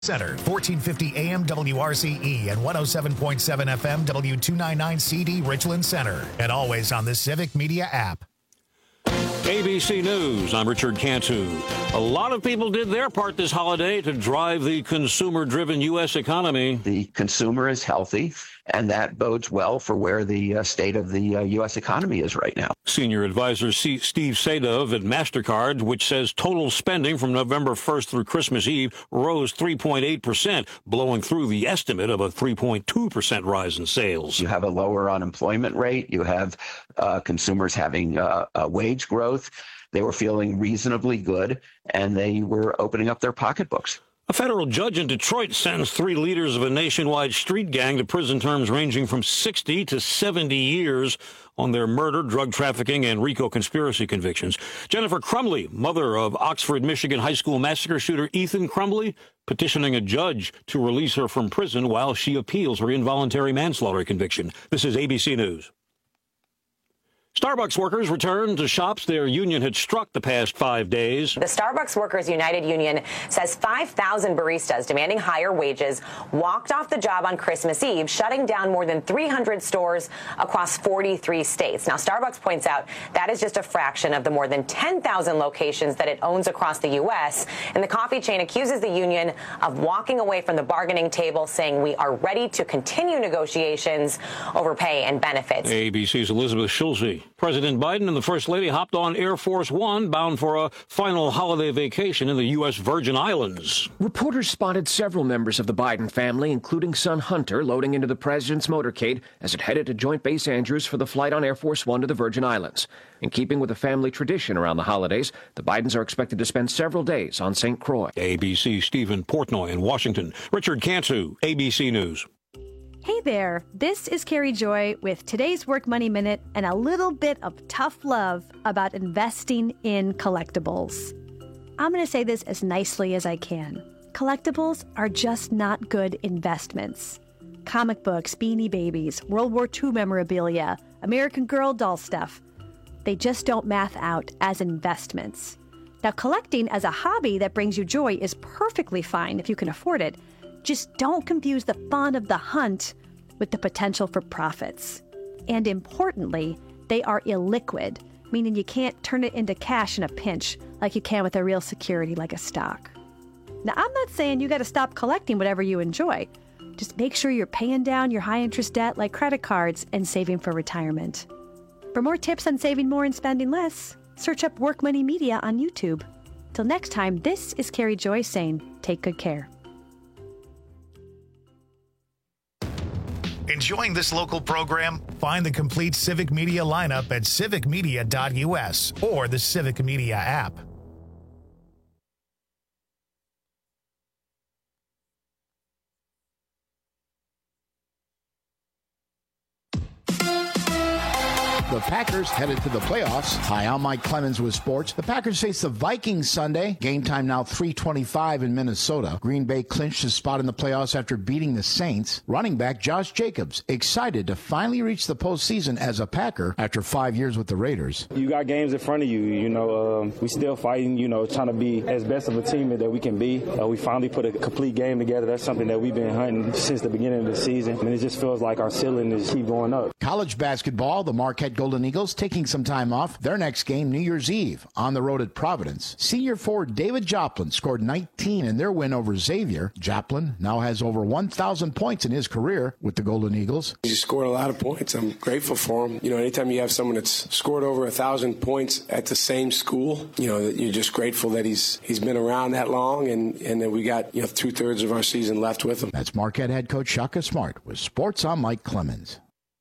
Center, 1450 AM WRCE and 107.7 FM W299 CD Richland Center. And always on the Civic Media app. ABC News, I'm Richard Cantu. A lot of people did their part this holiday to drive the consumer-driven U.S. economy. The consumer is healthy, and that bodes well for where the state of the U.S. economy is right now. Senior advisor Steve Sadov at MasterCard, which says total spending from November 1st through Christmas Eve rose 3.8%, blowing through the estimate of a 3.2% rise in sales. You have a lower unemployment rate. You have consumers having wage growth. They were feeling reasonably good, and they were opening up their pocketbooks. A federal judge in Detroit sentenced 3 leaders of a nationwide street gang to prison terms ranging from 60 to 70 years on their murder, drug trafficking, and RICO conspiracy convictions. Jennifer Crumbley, mother of Oxford, Michigan high school massacre shooter Ethan Crumbley, petitioning a judge to release her from prison while she appeals her involuntary manslaughter conviction. This is ABC News. Starbucks workers returned to shops their union had struck the past 5 days. The Starbucks Workers United Union says 5,000 baristas demanding higher wages walked off the job on Christmas Eve, shutting down more than 300 stores across 43 states. Now, Starbucks points out that is just a fraction of the more than 10,000 locations that it owns across the U.S. And the coffee chain accuses the union of walking away from the bargaining table, saying we are ready to continue negotiations over pay and benefits. ABC's Elizabeth Schulze. President Biden and the First Lady hopped on Air Force One, bound for a final holiday vacation in the U.S. Virgin Islands. Reporters spotted several members of the Biden family, including son Hunter, loading into the president's motorcade as it headed to Joint Base Andrews for the flight on Air Force One to the Virgin Islands. In keeping with the family tradition around the holidays, the Bidens are expected to spend several days on St. Croix. ABC Stephen Portnoy in Washington. Richard Cantu, ABC News. Hey there, this is Carrie Joy with today's Work Money Minute and a little bit of tough love about investing in collectibles. I'm going to say this as nicely as I can. Collectibles are just not good investments. Comic books, Beanie Babies, World War II memorabilia, American Girl doll stuff. They just don't math out as investments. Now, collecting as a hobby that brings you joy is perfectly fine if you can afford it. Just don't confuse the fun of the hunt with the potential for profits. And importantly, they are illiquid, meaning you can't turn it into cash in a pinch like you can with a real security like a stock. Now, I'm not saying you got to stop collecting whatever you enjoy. Just make sure you're paying down your high-interest debt like credit cards and saving for retirement. For more tips on saving more and spending less, search up Work Money Media on YouTube. Till next time, this is Carrie Joy saying, take good care. Enjoying this local program? Find the complete Civic Media lineup at civicmedia.us or the Civic Media app. The Packers headed to the playoffs. Hi, I'm Mike Clemens with sports. The Packers face the Vikings Sunday. Game time now 3:25 in Minnesota. Green Bay clinched his spot in the playoffs after beating the Saints. Running back Josh Jacobs excited to finally reach the postseason as a Packer after 5 years with the Raiders. You got games in front of you. We still fighting, trying to be as best of a team that we can be. We finally put a complete game together. That's something that we've been hunting since the beginning of the season. And it just feels like our ceiling is keep going up. College basketball, the Marquette Golden Eagles taking some time off. Their next game, New Year's Eve, on the road at Providence. Senior forward David Joplin scored 19 in their win over Xavier. Joplin now has over 1,000 points in his career with the Golden Eagles. He scored a lot of points. I'm grateful for him. Anytime you have someone that's scored over 1,000 points at the same school, that you're just grateful that he's been around that long and that we got 2/3 of our season left with him. That's Marquette head coach Shaka Smart with Sports. I'm Mike Clemens.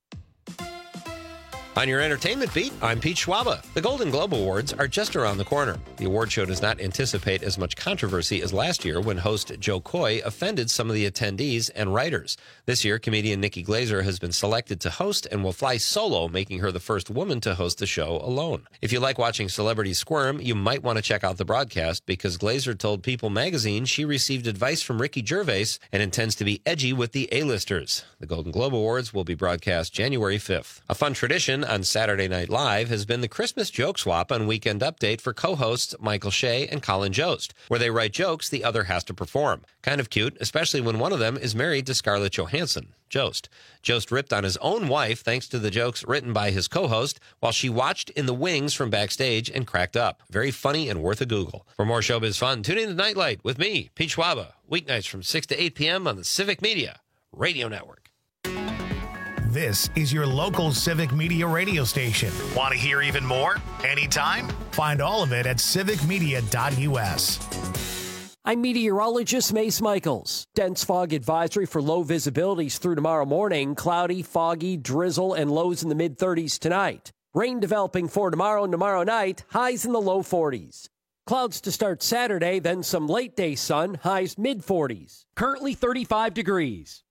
On your entertainment beat, I'm Pete Schwaba. The Golden Globe Awards are just around the corner. The award show does not anticipate as much controversy as last year when host Joe Coy offended some of the attendees and writers. This year, comedian Nikki Glaser has been selected to host and will fly solo, making her the first woman to host the show alone. If you like watching celebrities squirm, you might want to check out the broadcast because Glaser told People magazine she received advice from Ricky Gervais and intends to be edgy with the A-listers. The Golden Globe Awards will be broadcast January 5th. A fun tradition tradition on Saturday Night Live has been the Christmas joke swap on Weekend Update for co-hosts Michael Shea and Colin Jost, where they write jokes the other has to perform. Kind of cute, especially when one of them is married to Scarlett Johansson, Jost. Jost ripped on his own wife thanks to the jokes written by his co-host while she watched in the wings from backstage and cracked up. Very funny and worth a Google. For more showbiz fun, tune in to Nightlight with me, Pete Schwaba, weeknights from 6 to 8 p.m. on the Civic Media Radio Network. This is your local Civic Media radio station. Want to hear even more? Anytime? Find all of it at civicmedia.us. I'm meteorologist Mace Michaels. Dense fog advisory for low visibilities through tomorrow morning. Cloudy, foggy, drizzle, and lows in the mid-30s tonight. Rain developing for tomorrow and tomorrow night. Highs in the low 40s. Clouds to start Saturday, then some late-day sun. Highs mid-40s. Currently 35 degrees.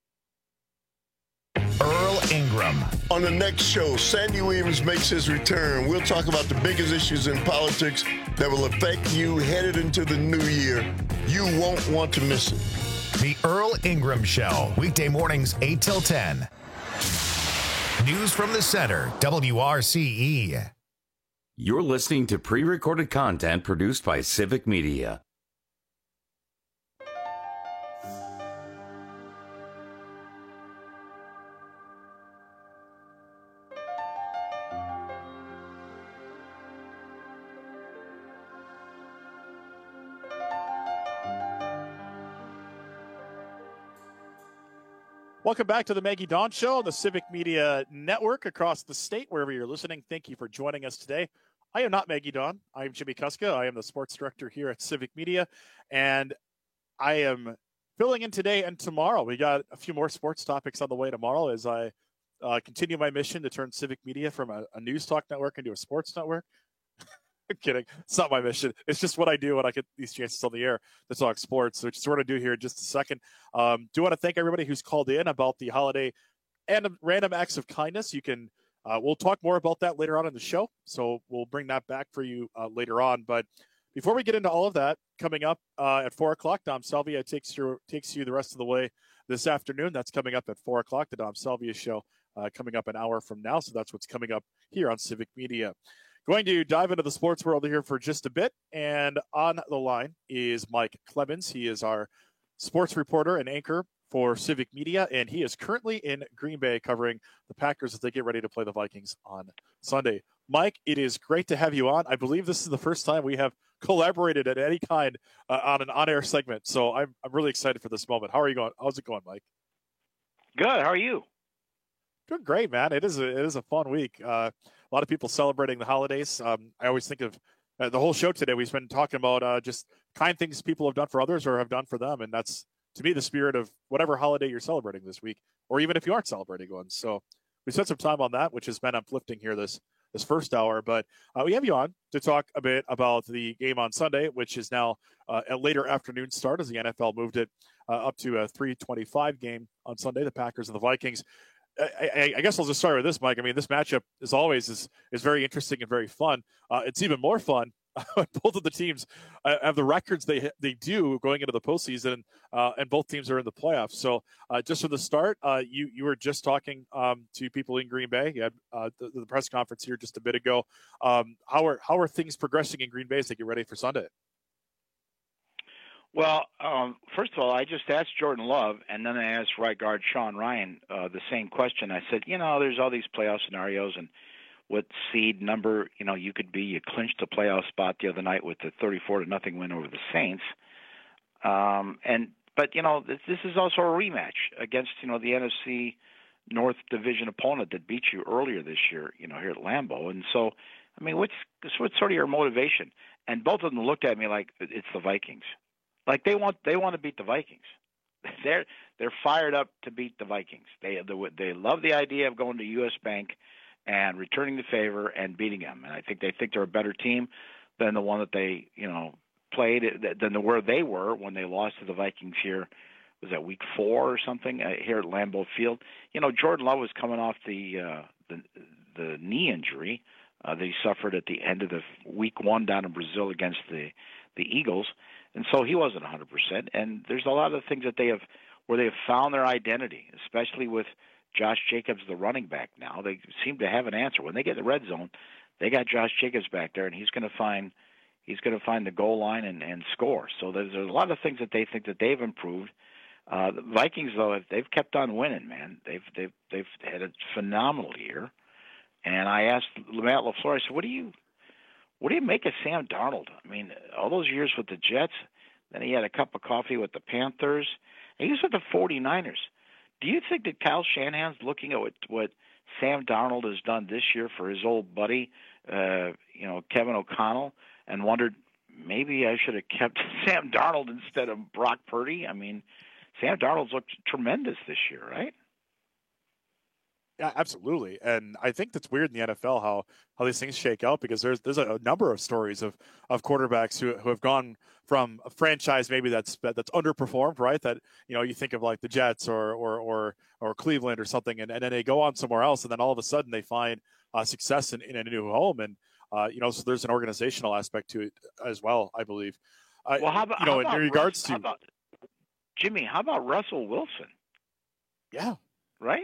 Earl Ingram. On the next show, Sandy Williams makes his return. We'll talk about the biggest issues in politics that will affect you headed into the new year. You won't want to miss it. The Earl Ingram Show, weekday mornings 8 till 10. News from the center, WRCE. You're listening to pre-recorded content produced by Civic Media. Welcome back to the Maggie Dawn Show on the Civic Media Network across the state, wherever you're listening. Thank you for joining us today. I am not Maggie Dawn. I am Jimmy Kuska. I am the sports director here at Civic Media, and I am filling in today and tomorrow. We got a few more sports topics on the way tomorrow as I continue my mission to turn Civic Media from a news talk network into a sports network. I'm kidding. It's not my mission. It's just what I do when I get these chances on the air to talk sports, which is what I do here in just a second. Do want to thank everybody who's called in about the holiday and random acts of kindness. You can, we'll talk more about that later on in the show. So we'll bring that back for you later on. But before we get into all of that, coming up at 4 o'clock, Dom Salvia takes you the rest of the way this afternoon. That's coming up at 4 o'clock, the Dom Salvia show coming up an hour from now. So that's what's coming up here on Civic Media. Going to dive into the sports world here for just a bit, and on the line is Mike Clemens. He is our sports reporter and anchor for Civic Media, and he is currently in Green Bay covering the Packers as they get ready to play the Vikings on Sunday. Mike, it is great to have you on. I believe this is the first time we have collaborated at any kind on an on-air segment, so I'm really excited for this moment. How are you going? How's it going, Mike? Good. How are you? Doing great, man. It is a fun week. A lot of people celebrating the holidays. I always think of the whole show today. We've been talking about just kind things people have done for others or have done for them. And that's, to me, the spirit of whatever holiday you're celebrating this week, or even if you aren't celebrating one. So we spent some time on that, which has been uplifting here this first hour. But we have you on to talk a bit about the game on Sunday, which is now a later afternoon start as the NFL moved it up to a 3:25 game on Sunday, the Packers and the Vikings. I guess I'll just start with this, Mike. I mean, this matchup, as always, is very interesting and very fun. It's even more fun. Both of the teams have the records they do going into the postseason, and both teams are in the playoffs. So just from the start, you were just talking to people in Green Bay. You had the press conference here just a bit ago. How are things progressing in Green Bay as they get ready for Sunday? Well, first of all, I just asked Jordan Love, and then I asked right guard Sean Ryan the same question. I said, there's all these playoff scenarios, and what seed number, you could be. You clinched a playoff spot the other night with the 34-0 win over the Saints. But this is also a rematch against, the NFC North Division opponent that beat you earlier this year, here at Lambeau. And so, I mean, what's sort of your motivation? And both of them looked at me like it's the Vikings. Like they want to beat the Vikings. They're fired up to beat the Vikings. They love the idea of going to U.S. Bank and returning the favor and beating them. And I think they think they're a better team than the one that they played than where they were when they lost to the Vikings here. Was that week 4 or something here at Lambeau Field? Jordan Love was coming off the knee injury that he suffered at the end of the week 1 down in Brazil against the Eagles. And so he wasn't 100%. And there's a lot of things that they have found their identity, especially with Josh Jacobs the running back now. They seem to have an answer. When they get in the red zone, they got Josh Jacobs back there, and he's going to find the goal line and score. So there's a lot of things that they think that they've improved. The Vikings, though, they've kept on winning, man. They've had a phenomenal year. And I asked Matt LaFleur, I said, what do you make of Sam Darnold? I mean, all those years with the Jets, then he had a cup of coffee with the Panthers, and he was with the 49ers. Do you think that Kyle Shanahan's looking at what Sam Darnold has done this year for his old buddy, Kevin O'Connell, and wondered maybe I should have kept Sam Darnold instead of Brock Purdy? I mean, Sam Darnold's looked tremendous this year, right? Yeah, absolutely. And I think that's weird in the NFL how these things shake out, because there's a number of stories of quarterbacks who have gone from a franchise maybe that's underperformed, right? That, you think of like the Jets or Cleveland or something, and then they go on somewhere else, and then all of a sudden they find success in a new home. And so there's an organizational aspect to it as well, I believe. Well, how about Jimmy? How about Russell Wilson? Yeah. Right.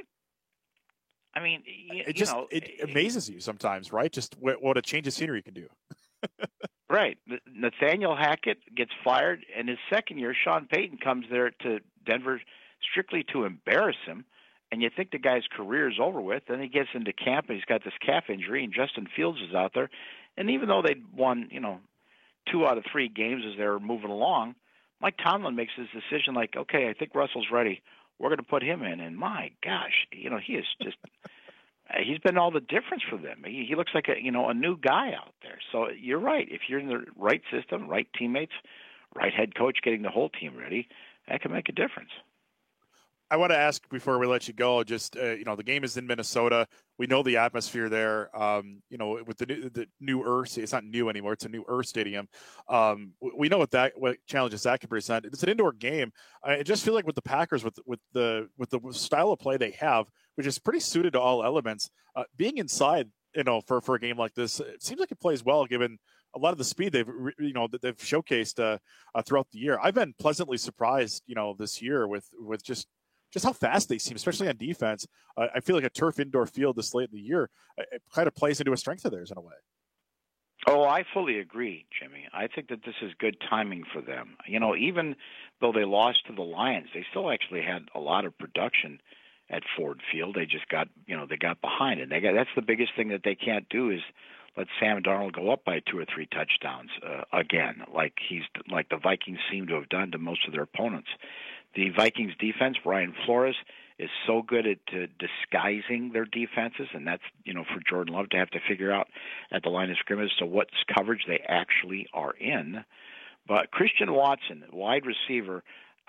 I mean, it amazes you sometimes, right? Just what a change of scenery can do. Right. Nathaniel Hackett gets fired, and his second year, Sean Payton comes there to Denver strictly to embarrass him, and you think the guy's career is over with. Then he gets into camp, and he's got this calf injury, and Justin Fields is out there. And even though they'd won, 2 out of 3 games as they were moving along, Mike Tomlin makes his decision like, okay, I think Russell's ready. We're going to put him in. And my gosh, he is just he's been all the difference for them. He looks like a new guy out there. So you're right. If you're in the right system, right teammates, right head coach getting the whole team ready, that can make a difference. I want to ask before we let you go, just, the game is in Minnesota. We know the atmosphere there, with the new Earth. It's not new anymore. It's a new Earth stadium. We know what challenges that can present. It's an indoor game. I just feel like with the Packers, with the style of play they have, which is pretty suited to all elements, being inside, for a game like this, it seems like it plays well given a lot of the speed they've showcased throughout the year. I've been pleasantly surprised, this year with just how fast they seem, especially on defense. I feel like a turf indoor field this late in the year, it kind of plays into a strength of theirs in a way. Oh, I fully agree, Jimmy. I think that this is good timing for them. Even though they lost to the Lions, they still actually had a lot of production at Ford Field. They just got, they got behind it. That's the biggest thing that they can't do is let Sam Darnold go up by 2 or 3 touchdowns again, like the Vikings seem to have done to most of their opponents. The Vikings defense, Brian Flores, is so good at disguising their defenses, and that's, for Jordan Love to have to figure out at the line of scrimmage so what coverage they actually are in. But Christian Watson, wide receiver,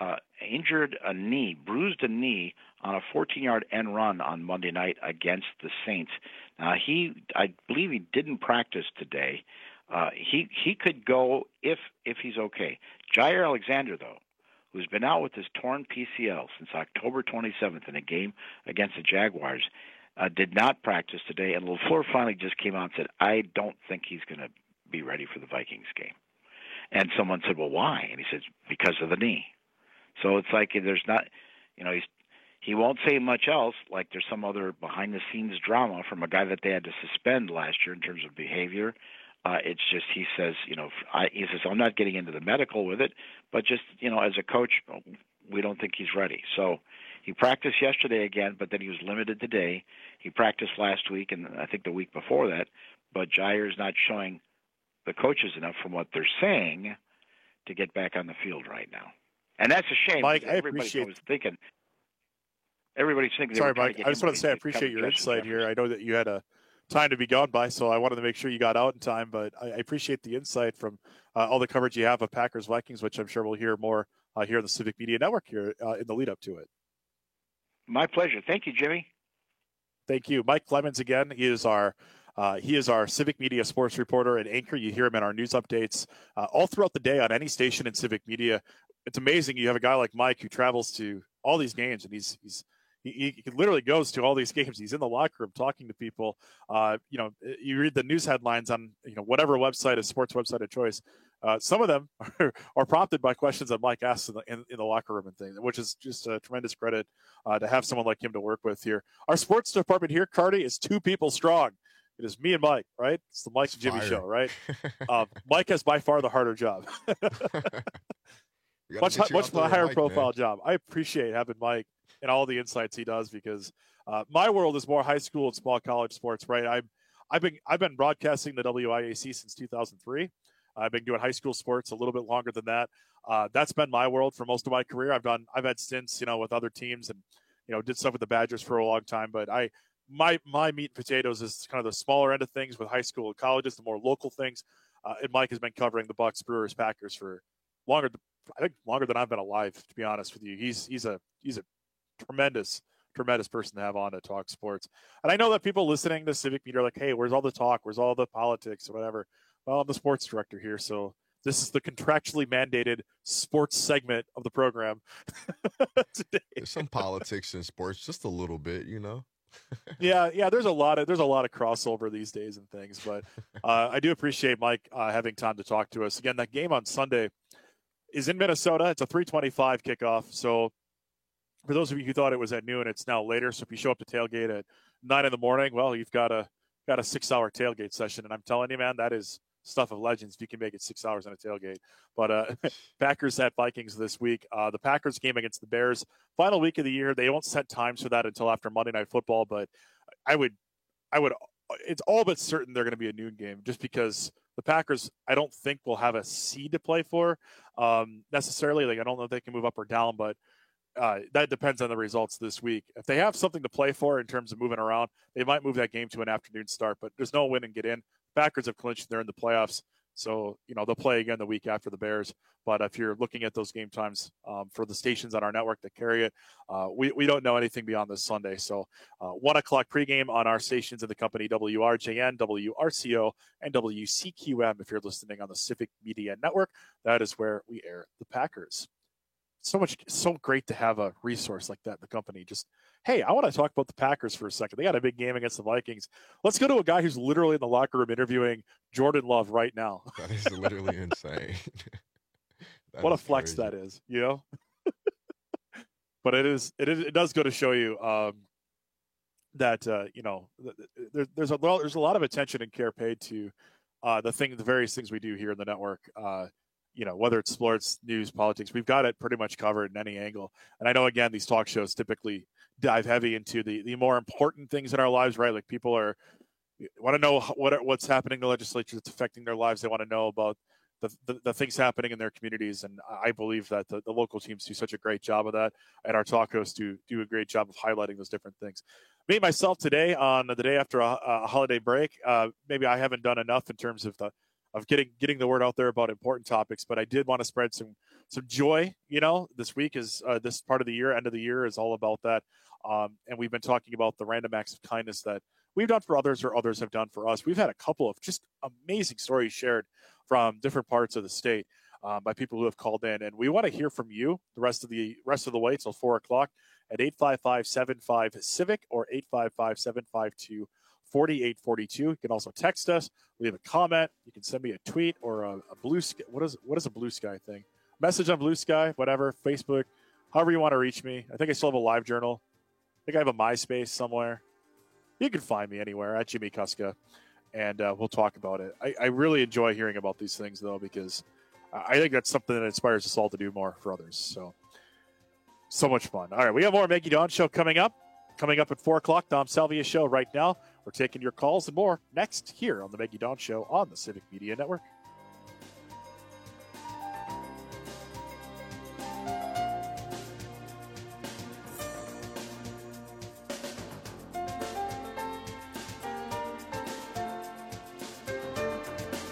bruised a knee on a 14-yard end run on Monday night against the Saints. Now, I believe he didn't practice today. He could go if he's okay. Jair Alexander, though, who's been out with his torn PCL since October 27th in a game against the Jaguars, did not practice today. And LaFleur finally just came out and said, I don't think he's going to be ready for the Vikings game. And someone said, well, why? And he says, because of the knee. So it's like there's not, he won't say much else, like there's some other behind-the-scenes drama from a guy that they had to suspend last year in terms of behavior. It's just, he says, I'm not getting into the medical with it, but just, as a coach, we don't think he's ready. So he practiced yesterday again, but then he was limited today. He practiced last week and I think the week before that, but Jair's not showing the coaches enough from what they're saying to get back on the field right now. And that's a shame. Mike, everybody's thinking. Sorry, Mike. I just want to say I appreciate your insight here. I know that you had a time to be gone by, so I wanted to make sure you got out in time, but I appreciate the insight from all the coverage you have of Packers-Vikings, which I'm sure we'll hear more here on the Civic Media Network here in the lead-up to it. My pleasure. Thank you, Jimmy. Thank you. Mike Clemens, again, he is our Civic Media sports reporter and anchor. You hear him in our news updates all throughout the day on any station in Civic Media. It's amazing. You have a guy like Mike who travels to all these games, and he literally goes to all these games. He's in the locker room talking to people. You read the news headlines on whatever website, a sports website of choice. some of them are prompted by questions that Mike asks in the locker room and things, which is just a tremendous credit to have someone like him to work with here. Our sports department here, Cardi, is 2 people strong. It is me and Mike, right? It's the Mike and Jimmy show, right? Mike has by far the harder job. much higher profile job. I appreciate having Mike and all the insights he does, because my world is more high school and small college sports, right? I've been broadcasting the WIAC since 2003. I've been doing high school sports a little bit longer than that. That's been my world for most of my career. I've had stints, with other teams, and did stuff with the Badgers for a long time. But my meat and potatoes is kind of the smaller end of things with high school and colleges, the more local things. And Mike has been covering the Bucks, Brewers, Packers for longer than I've been alive, to be honest with you. He's a tremendous person to have on to talk sports. And I know that people listening to Civic Media are like, hey, where's all the talk? Where's all the politics or whatever? Well, I'm the sports director here, so this is the contractually mandated sports segment of the program today. There's some politics in sports, just a little bit, Yeah, there's a lot of crossover these days and things, but I do appreciate Mike having time to talk to us. Again, that game on Sunday is in Minnesota. It's a 3:25 kickoff. So for those of you who thought it was at noon, it's now later. So if you show up to tailgate at 9 a.m, well, you've got a 6-hour tailgate session, and I'm telling you, man, that is stuff of legends if you can make it 6 hours on a tailgate. But Packers at Vikings this week. The Packers game against the Bears, final week of the year. They won't set times for that until after Monday Night Football, but I would it's all but certain they're going to be a noon game, just because the Packers, I don't think, will have a seed to play for necessarily. Like, I don't know if they can move up or down, but that depends on the results this week. If they have something to play for in terms of moving around, they might move that game to an afternoon start, but there's no win and get in. Packers have clinched. They're in the playoffs. So, they'll play again the week after the Bears. But if you're looking at those game times for the stations on our network that carry it, we don't know anything beyond this Sunday. So 1 o'clock pregame on our stations in the company, WRJN, WRCO, and WCQM. If you're listening on the Civic Media Network, that is where we air the Packers. So great to have a resource like that in the company. Just, hey, I want to talk about the Packers for a second. They got a big game against the Vikings. Let's go to a guy who's literally in the locker room interviewing Jordan Love right now. That is literally insane. What a flex crazy. That is, But it does go to show you that there's a lot of attention and care paid to the various things we do here in the network. Whether it's sports, news, politics, we've got it pretty much covered in any angle. And I know, again, these talk shows typically dive heavy into the more important things in our lives, right? Like, people want to know what's happening in the legislature that's affecting their lives. They want to know about the things happening in their communities. And I believe that the local teams do such a great job of that. And our talk hosts do a great job of highlighting those different things. Me, myself, today, on the day after a holiday break, maybe I haven't done enough in terms of getting the word out there about important topics, but I did want to spread some joy. This week is this part of the year, end of the year, is all about that. And we've been talking about the random acts of kindness that we've done for others or others have done for us. We've had a couple of just amazing stories shared from different parts of the state by people who have called in, and we want to hear from you the rest of the way till 4 o'clock at 855-75-CIVIC or 855-752-4842. You can also text us, leave a comment. You can send me a tweet or a blue sky. What is a blue sky thing? Message on Blue Sky, whatever, Facebook, however you want to reach me. I think I still have a live journal. I think I have a MySpace somewhere. You can find me anywhere at Jimmy Kuska, and we'll talk about it. I really enjoy hearing about these things, though, because I think that's something that inspires us all to do more for others. So much fun. All right, we have more Maggie Dawn Show coming up. Coming up at 4 o'clock, Dom Salvia Show right now. We're taking your calls and more next here on the Maggie Dawn Show on the Civic Media Network.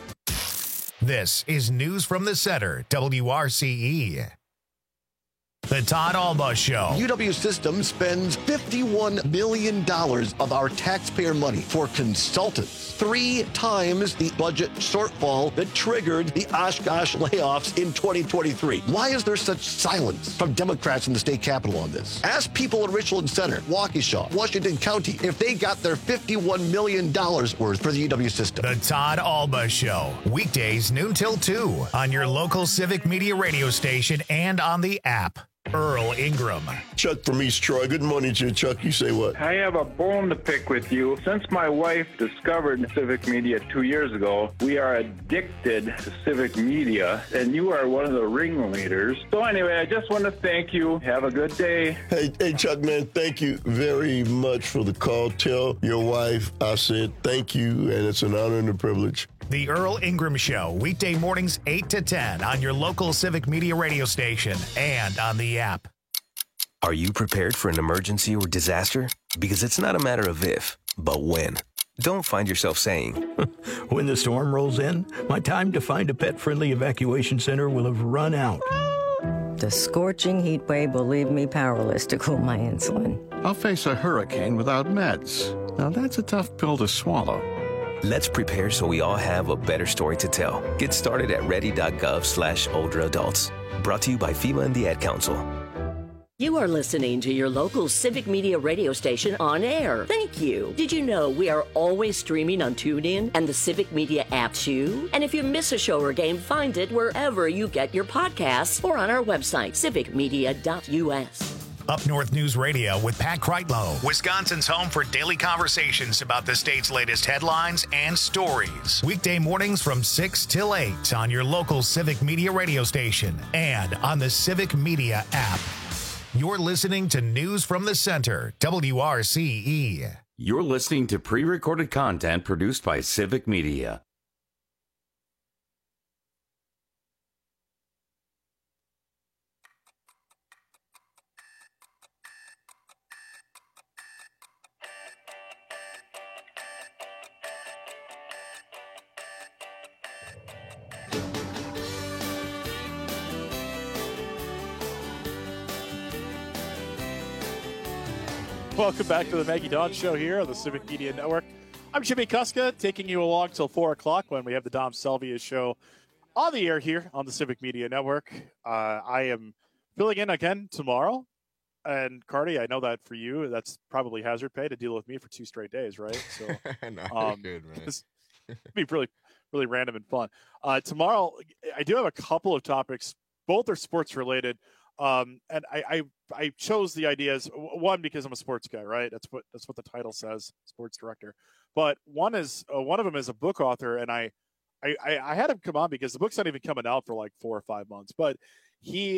This is News from the Center, WRCE. The Todd Alba Show. UW System spends $51 million of our taxpayer money for consultants, 3 times the budget shortfall that triggered the Oshkosh layoffs in 2023. Why is there such silence from Democrats in the state capitol on this? Ask people in Richland Center, Waukesha, Washington County, if they got their $51 million worth for the UW System. The Todd Alba Show. Weekdays noon till 2 on your local Civic Media radio station and on the app. Earl Ingram. Chuck from East Troy. Good morning to you, Chuck. You say what? I have a bone to pick with you. Since my wife discovered Civic Media 2 years ago, we are addicted to Civic Media, and you are one of the ringleaders. So anyway, I just want to thank you. Have a good day. Hey, Chuck, man, thank you very much for the call. Tell your wife I said thank you, and it's an honor and a privilege. The Earl Ingram Show, weekday mornings 8 to 10 on your local Civic Media radio station and on the app. Are you prepared for an emergency or disaster? Because it's not a matter of if, but when. Don't find yourself saying, when the storm rolls in, my time to find a pet-friendly evacuation center will have run out. The scorching heat wave will leave me powerless to cool my insulin. I'll face a hurricane without meds. Now that's a tough pill to swallow. Let's prepare so we all have a better story to tell. Get started at ready.gov/older adults. Brought to you by FEMA and the Ad Council. You are listening to your local Civic Media radio station on air. Thank you. Did you know we are always streaming on TuneIn and the Civic Media app too? And if you miss a show or game, find it wherever you get your podcasts or on our website, civicmedia.us. Up North News Radio with Pat Kreitlow, Wisconsin's home for daily conversations about the state's latest headlines and stories. Weekday mornings from 6 till 8 on your local Civic Media radio station and on the Civic Media app. You're listening to News from the Center, WRCE. You're listening to pre-recorded content produced by Civic Media. Welcome back to the Maggie Dawn Show here on the Civic Media Network. I'm Jimmy Kuska, taking you along till 4 o'clock when we have the Dom Salvia Show on the air here on the Civic Media Network. I am filling in again tomorrow. And, Cardi, I know that for you, that's probably hazard pay to deal with me for 2 straight days, right? So, no, you're good, man. It'd be really, really random and fun. Tomorrow, I do have a couple of topics. Both are sports-related. And I chose the ideas, one, because I'm a sports guy, right? That's what the title says, sports director. But one of them is a book author, and I had him come on because the book's not even coming out for like 4 or 5 months. But he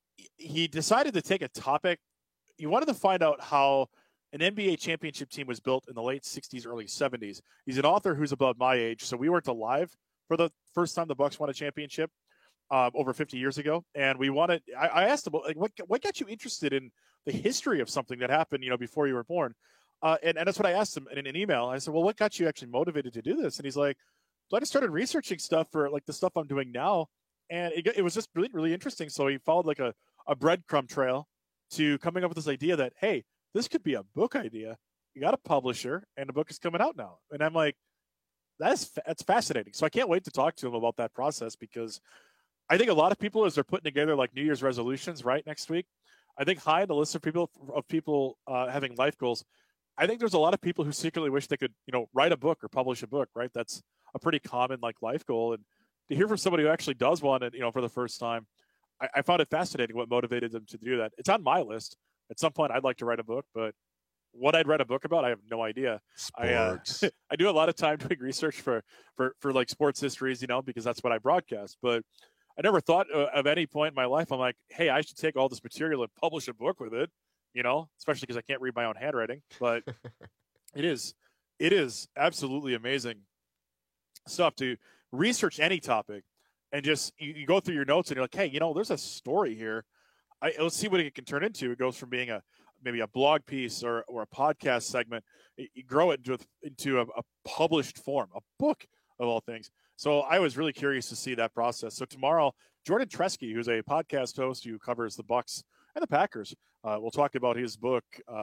decided to take a topic. He wanted to find out how an NBA championship team was built in the late 60s, early 70s. He's an author who's about my age, so we weren't alive for the first time the Bucks won a championship. Over 50 years ago. And I asked him, like, what got you interested in the history of something that happened, before you were born? And that's what I asked him in an email. I said, well, what got you actually motivated to do this? And he's like, so I just started researching stuff for like the stuff I'm doing now. And it was just really, really interesting. So he followed like a breadcrumb trail to coming up with this idea that, hey, this could be a book idea. You got a publisher and the book is coming out now. And I'm like, that's fascinating. So I can't wait to talk to him about that process, because I think a lot of people, as they're putting together like New Year's resolutions, right, next week, I think high on the list of people having life goals, I think there's a lot of people who secretly wish they could, write a book or publish a book, right? That's a pretty common like life goal. And to hear from somebody who actually does one, and for the first time, I found it fascinating what motivated them to do that. It's on my list. At some point, I'd like to write a book, but what I'd write a book about, I have no idea. Sports. I do a lot of time doing research for like sports histories, because that's what I broadcast, but I never thought of any point in my life, I'm like, hey, I should take all this material and publish a book with it, especially because I can't read my own handwriting. But it is absolutely amazing stuff to research any topic and just you go through your notes and you're like, hey, there's a story here. Let's see what it can turn into. It goes from being maybe a blog piece or a podcast segment. You grow it into a published form, a book of all things. So I was really curious to see that process. So tomorrow, Jordan Tresky, who's a podcast host who covers the Bucks and the Packers. We'll talk about his book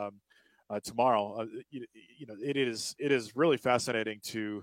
tomorrow. It is really fascinating to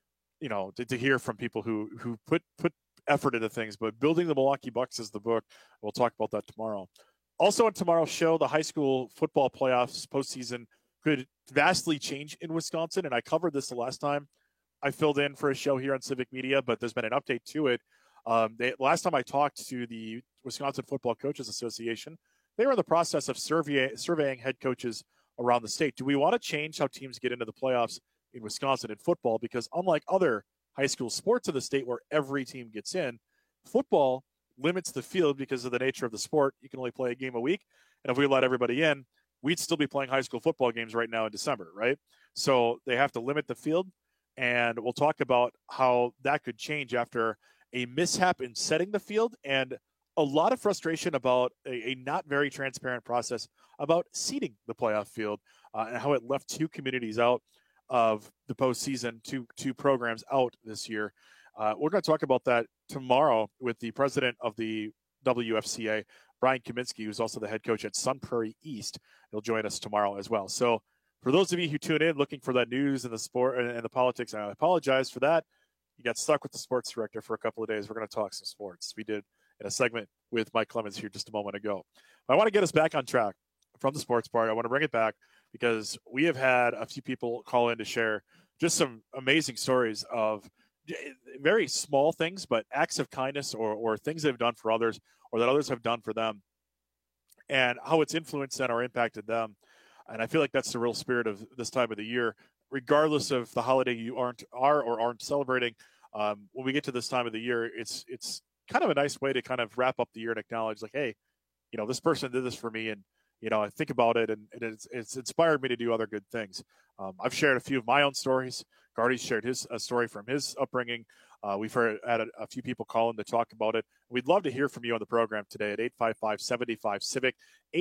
hear from people who put effort into things. But Building the Milwaukee Bucks is the book. We'll talk about that tomorrow. Also on tomorrow's show, the high school football playoffs postseason could vastly change in Wisconsin, and I covered this the last time I filled in for a show here on Civic Media, but there's been an update to it. Last time I talked to the Wisconsin Football Coaches Association, they were in the process of surveying head coaches around the state. Do we want to change how teams get into the playoffs in Wisconsin in football? Because unlike other high school sports in the state where every team gets in, football limits the field because of the nature of the sport. You can only play a game a week. And if we let everybody in, we'd still be playing high school football games right now in December, right? So they have to limit the field. And we'll talk about how that could change after a mishap in setting the field and a lot of frustration about a not very transparent process about seeding the playoff field and how it left two communities out of the postseason, two programs out this year. We're going to talk about that tomorrow with the president of the WFCA, Brian Kaminsky, who's also the head coach at Sun Prairie East. He'll join us tomorrow as well. So for those of you who tune in looking for that news and the sport and the politics, I apologize for that. You got stuck with the sports director for a couple of days. We're going to talk some sports. We did in a segment with Mike Clemens here just a moment ago. I want to get us back on track from the sports part. I want to bring it back because we have had a few people call in to share just some amazing stories of very small things, but acts of kindness or things they've done for others or that others have done for them and how it's influenced them or impacted them. And I feel like that's the real spirit of this time of the year, regardless of the holiday you aren't celebrating. When we get to this time of the year, it's kind of a nice way to kind of wrap up the year and acknowledge, like, hey, this person did this for me, and I think about it, and it's inspired me to do other good things. I've shared a few of my own stories. Gardy's shared his story from his upbringing. We've had a few people call in to talk about it. We'd love to hear from you on the program today at 855-75-CIVIC,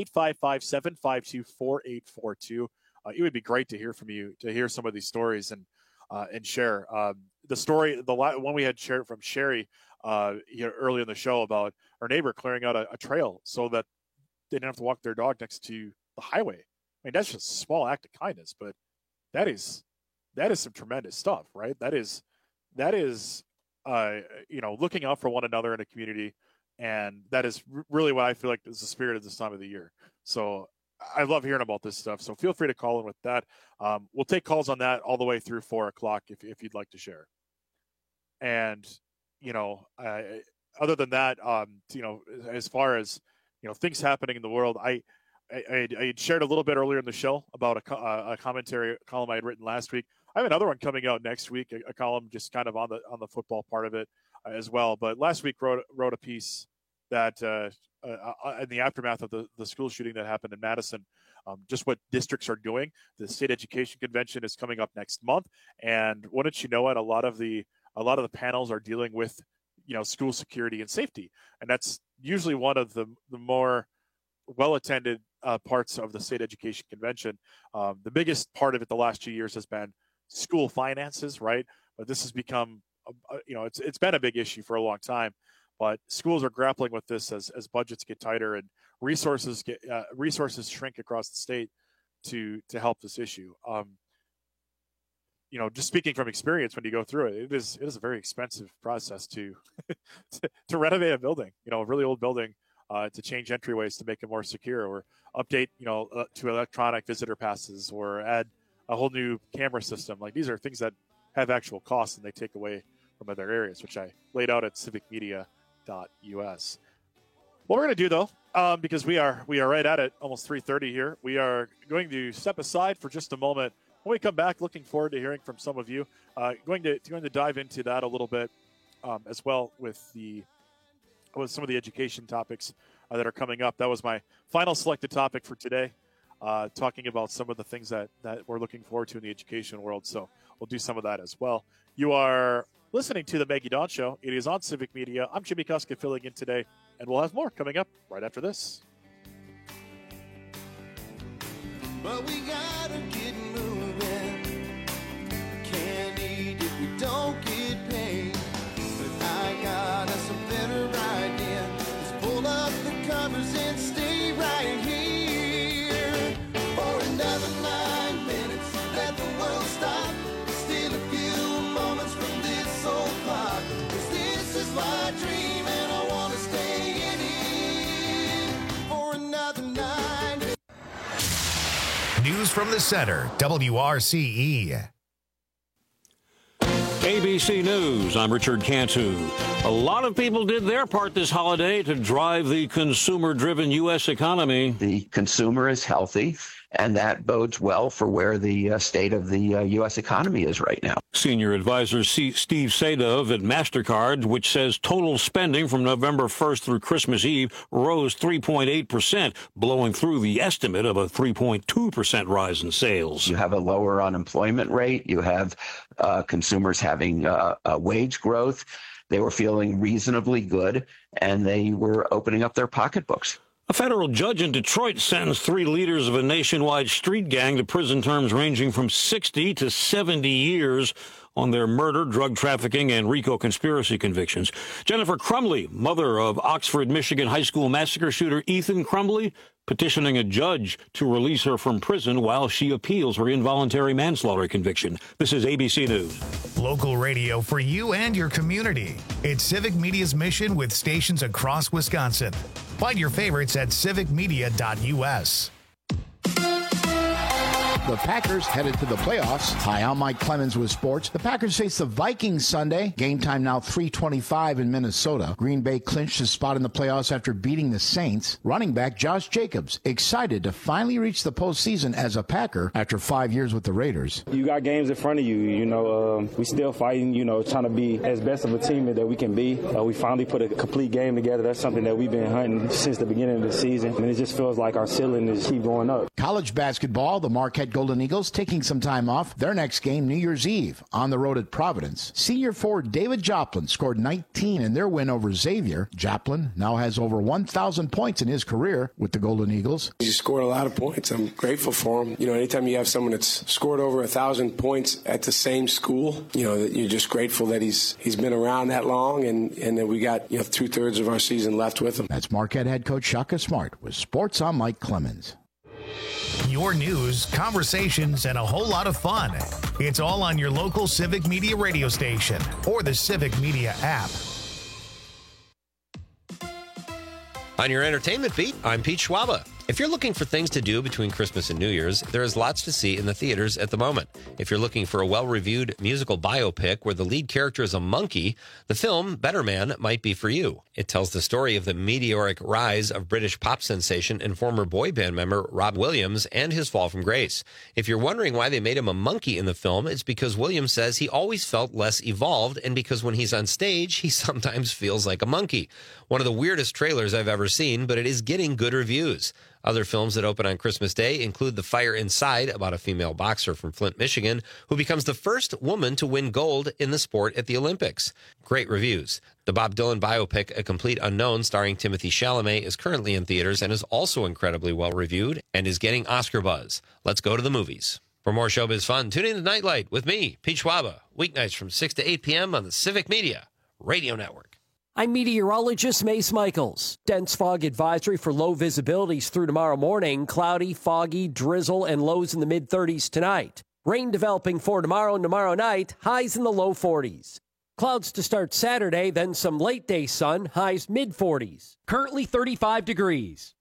855-752-4842. It would be great to hear from you, to hear some of these stories and share. The story, the one we had shared from Sherry early in the show about our neighbor clearing out a trail so that they didn't have to walk their dog next to the highway. I mean, that's just a small act of kindness, but that is some tremendous stuff, right? That is looking out for one another in a community, and that is really what I feel like is the spirit of this time of the year. So I love hearing about this stuff. So feel free to call in with that. We'll take calls on that all the way through 4:00 if you'd like to share. And other than that, as far as things happening in the world, I had shared a little bit earlier in the show about a commentary column I had written last week. I have another one coming out next week, a column just kind of on the football part of it as well. But last week wrote a piece that in the aftermath of the school shooting that happened in Madison, just what districts are doing. The state education convention is coming up next month, and wouldn't you know it, a lot of the panels are dealing with school security and safety, and that's usually one of the more well-attended parts of the state education convention. The biggest part of it the last 2 years has been school finances, right? But this has become, it's been a big issue for a long time. But schools are grappling with this as budgets get tighter and resources shrink across the state to help this issue. Just speaking from experience, when you go through it, it is a very expensive process to renovate a building, a really old building, to change entryways to make it more secure, or update, to electronic visitor passes, or add a whole new camera system. Like, these are things that have actual costs and they take away from other areas, which I laid out at civicmedia.us. What we're going to do, though, because we are right at it, almost 3:30 here, we are going to step aside for just a moment. When we come back, looking forward to hearing from some of you. Going to dive into that a little bit as well with some of the education topics that are coming up. That was my final selected topic for today, talking about some of the things that we're looking forward to in the education world. So we'll do some of that as well. You are listening to the Maggie Dawn Show. It is on Civic Media. I'm Jimmy Kuska filling in today, and we'll have more coming up right after this. But we gotta get moving. Can't eat if we don't get paid. But I got us a better idea. Let's pull up the covers and stay right News from the Center, WRCE. ABC News, I'm Richard Cantu. A lot of people did their part this holiday to drive the consumer-driven U.S. economy. The consumer is healthy, and that bodes well for where the state of the U.S. economy is right now. Senior advisor Steve Sadov at MasterCard, which says total spending from November 1st through Christmas Eve rose 3.8%, blowing through the estimate of a 3.2% rise in sales. You have a lower unemployment rate. You have consumers having wage growth. They were feeling reasonably good, and they were opening up their pocketbooks. A federal judge in Detroit sentenced 3 leaders of a nationwide street gang to prison terms ranging from 60 to 70 years on their murder, drug trafficking, and RICO conspiracy convictions. Jennifer Crumbley, mother of Oxford, Michigan high school massacre shooter Ethan Crumbley, petitioning a judge to release her from prison while she appeals her involuntary manslaughter conviction. This is ABC News. Local radio for you and your community. It's Civic Media's mission with stations across Wisconsin. Find your favorites at civicmedia.us. The Packers headed to the playoffs. Hi, I'm Mike Clemens with sports. The Packers face the Vikings Sunday. Game time now 3:25 in Minnesota. Green Bay clinched his spot in the playoffs after beating the Saints. Running back Josh Jacobs excited to finally reach the postseason as a Packer after 5 years with the Raiders. You got games in front of you. We still fighting, trying to be as best of a team that we can be. We finally put a complete game together. That's something that we've been hunting since the beginning of the season. And it just feels like our ceiling is keep going up. College basketball, the Marquette Golden Eagles taking some time off. Their next game, New Year's Eve, on the road at Providence. Senior forward David Joplin scored 19 in their win over Xavier. Joplin now has over 1,000 points in his career with the Golden Eagles. He scored a lot of points. I'm grateful for him. Anytime you have someone that's scored over 1,000 points at the same school, that you're just grateful that he's been around that long and that we got 2/3 of our season left with him. That's Marquette head coach Shaka Smart with Sports. I'm Mike Clemens. Your news, conversations, and a whole lot of fun. It's all on your local Civic Media radio station or the Civic Media app. On your entertainment beat, I'm Pete Schwaba. If you're looking for things to do between Christmas and New Year's, there is lots to see in the theaters at the moment. If you're looking for a well-reviewed musical biopic where the lead character is a monkey, the film Better Man might be for you. It tells the story of the meteoric rise of British pop sensation and former boy band member Rob Williams and his fall from grace. If you're wondering why they made him a monkey in the film, it's because Williams says he always felt less evolved and because when he's on stage, he sometimes feels like a monkey. One of the weirdest trailers I've ever seen, but it is getting good reviews. Other films that open on Christmas Day include The Fire Inside, about a female boxer from Flint, Michigan, who becomes the first woman to win gold in the sport at the Olympics. Great reviews. The Bob Dylan biopic, A Complete Unknown, starring Timothée Chalamet, is currently in theaters and is also incredibly well reviewed and is getting Oscar buzz. Let's go to the movies. For more showbiz fun, tune in to Nightlight with me, Pete Schwaba, weeknights from 6 to 8 p.m. on the Civic Media Radio Network. I'm meteorologist Mace Michaels. Dense fog advisory for low visibilities through tomorrow morning. Cloudy, foggy, drizzle, and lows in the mid-30s tonight. Rain developing for tomorrow and tomorrow night. Highs in the low 40s. Clouds to start Saturday, then some late-day sun. Highs mid-40s. Currently 35 degrees.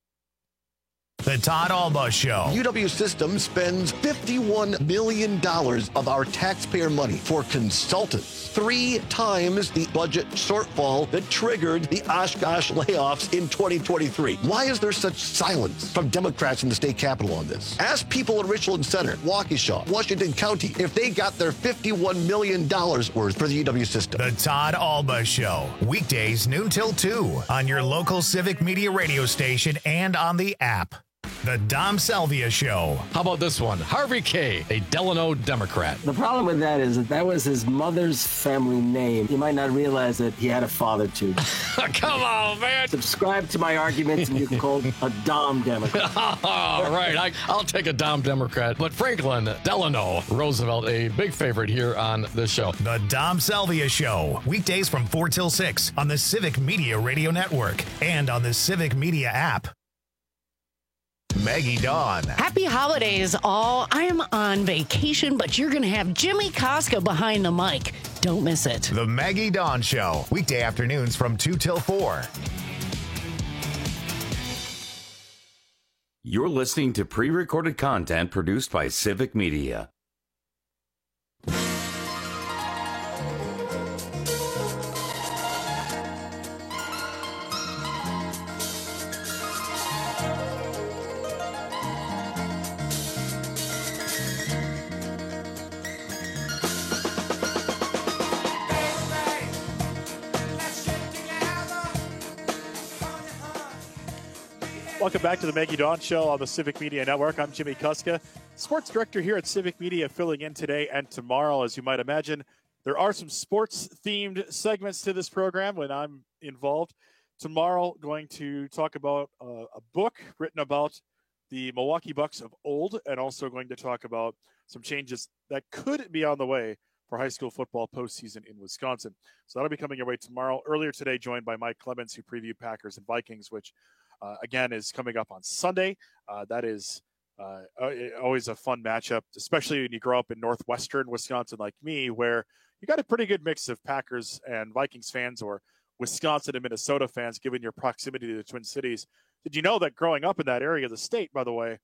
The Todd Alba Show. UW Systems spends $51 million of our taxpayer money for consultants. 3 times the budget shortfall that triggered the Oshkosh layoffs in 2023. Why is there such silence from Democrats in the state capitol on this? Ask people in Richland Center, Waukesha, Washington County, if they got their $51 million worth for the UW system. The Todd Alba Show. Weekdays noon till 2 on your local Civic Media radio station and on the app. The Dom Salvia Show. How about this one? Harvey K., a Delano Democrat. The problem with that is that was his mother's family name. You might not realize that he had a father, too. Come on, man. Subscribe to my arguments and you can call a Dom Democrat. All right, I'll take a Dom Democrat. But Franklin Delano Roosevelt, a big favorite here on this show. The Dom Salvia Show. Weekdays from 4 till 6 on the Civic Media Radio Network and on the Civic Media app. Maggie Dawn. Happy holidays, all. I am on vacation, but you're going to have Jimmy Costco behind the mic. Don't miss it. The Maggie Dawn Show. Weekday afternoons from 2 till 4. You're listening to pre-recorded content produced by Civic Media. Welcome back to the Maggie Dawn Show on the Civic Media Network. I'm Jimmy Kuska, sports director here at Civic Media, filling in today and tomorrow. As you might imagine, there are some sports-themed segments to this program when I'm involved. Tomorrow, going to talk about a book written about the Milwaukee Bucks of old, and also going to talk about some changes that could be on the way for high school football postseason in Wisconsin. So that'll be coming your way tomorrow. Earlier today, joined by Mike Clemens, who previewed Packers and Vikings, which again is coming up on Sunday. That is always a fun matchup, especially when you grow up in northwestern Wisconsin like me, where you got a pretty good mix of Packers and Vikings fans, or Wisconsin and Minnesota fans, given your proximity to the Twin Cities. Did you know that growing up in that area of the state, by the way,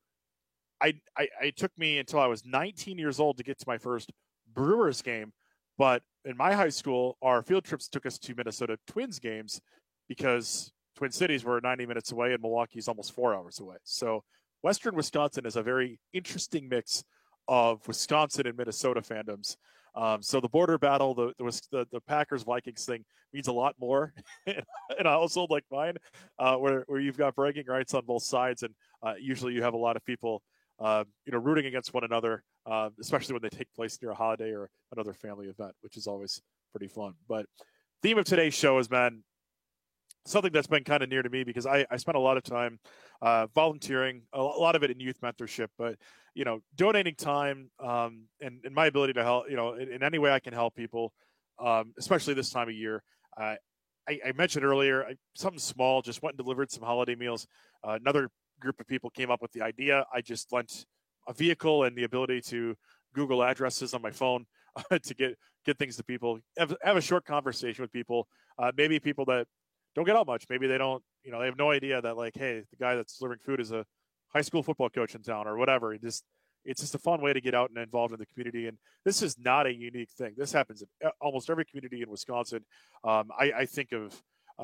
it took me until I was 19 years old to get to my first Brewers game. But in my high school, our field trips took us to Minnesota Twins games because Twin Cities were 90 minutes away and Milwaukee's almost 4 hours away. So Western Wisconsin is a very interesting mix of Wisconsin and Minnesota fandoms. So the border battle, the Packers-Vikings thing means a lot more in a household like mine, where you've got bragging rights on both sides, and usually you have a lot of people rooting against one another, especially when they take place near a holiday or another family event, which is always pretty fun. But theme of today's show is, something that's been kind of near to me, because I spent a lot of time volunteering, a lot of it in youth mentorship, but, donating time and my ability to help, in any way I can help people, especially this time of year. I mentioned earlier, something small, just went and delivered some holiday meals. Another group of people came up with the idea. I just lent a vehicle and the ability to Google addresses on my phone to get things to people, have a short conversation with people, maybe people that don't get out much. Maybe they don't, they have no idea that, like, hey, the guy that's delivering food is a high school football coach in town or whatever. It's just a fun way to get out and involved in the community. And this is not a unique thing. This happens in almost every community in Wisconsin. I think of,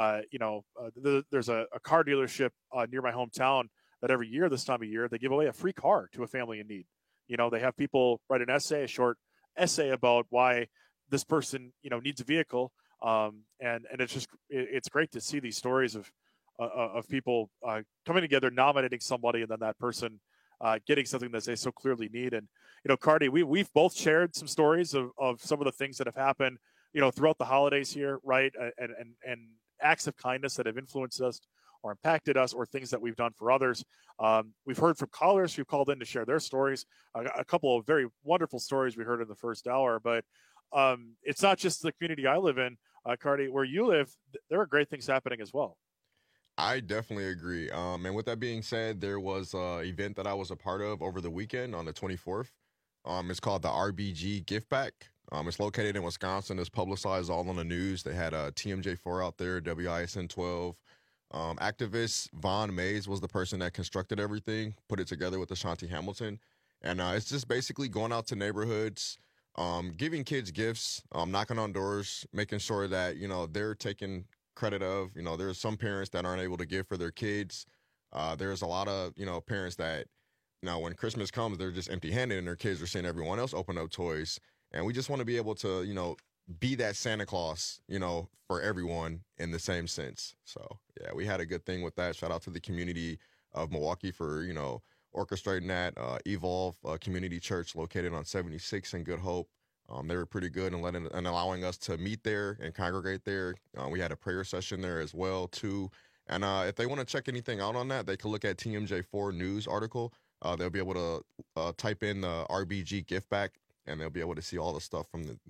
there's a car dealership near my hometown that every year, this time of year, they give away a free car to a family in need. They have people write a short essay about why this person, needs a vehicle. And it's great to see these stories of people coming together, nominating somebody, and then that person getting something that they so clearly need. And, Cardi, we've both shared some stories of some of the things that have happened, throughout the holidays here, right? And acts of kindness that have influenced us or impacted us, or things that we've done for others. We've heard from callers who called in to share their stories, a couple of very wonderful stories we heard in the first hour, but it's not just the community I live in, Cardi, where you live. There are great things happening as well. I definitely agree. And with that being said, there was an event that I was a part of over the weekend on the 24th. It's called the RBG Gift Pack. It's located in Wisconsin. It's publicized all on the news. They had TMJ4 out there, WISN 12. Activist Vaughn Mays was the person that constructed everything, put it together with Ashanti Hamilton. And it's just basically going out to neighborhoods, giving kids gifts, knocking on doors, making sure that, they're taking credit of, there's some parents that aren't able to give for their kids. There's a lot of, parents that, when Christmas comes, they're just empty handed and their kids are seeing everyone else open up toys. And we just want to be able to, be that Santa Claus, for everyone in the same sense. So, yeah, we had a good thing with that. Shout out to the community of Milwaukee for, orchestrating that. Evolve Community Church located on 76 in Good Hope. They were pretty good and allowing us to meet there and congregate there. We had a prayer session there as well, too. And if they want to check anything out on that, they can look at TMJ4 News article. They'll be able to type in the RBG gift pack, and they'll be able to see all the stuff from the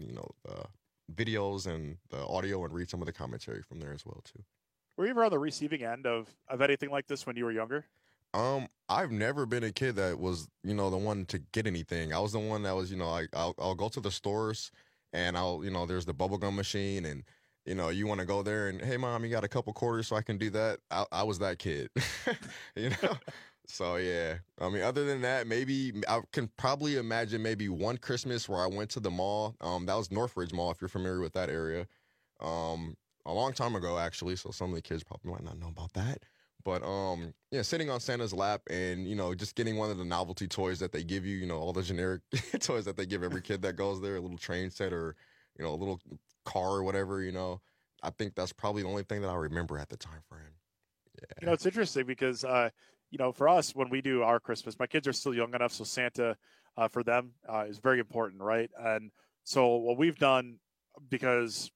videos and the audio, and read some of the commentary from there as well, too. Were you ever on the receiving end of anything like this when you were younger? I've never been a kid that was, the one to get anything. I was the one that was, I'll go to the stores and there's the bubblegum machine and, you want to go there and, hey, Mom, you got a couple quarters so I can do that? I was that kid, So yeah, I mean, other than that, maybe I can probably imagine maybe one Christmas where I went to the mall. That was Northridge Mall, if you're familiar with that area. A long time ago, actually. So some of the kids probably might not know about that. But yeah, sitting on Santa's lap and just getting one of the novelty toys that they give you. All the generic toys that they give every kid that goes there, a little train set or a little car or whatever. I think that's probably the only thing that I remember at the time frame. Yeah. It's interesting because for us, when we do our Christmas, my kids are still young enough, so Santa for them is very important, right? And so what we've done, because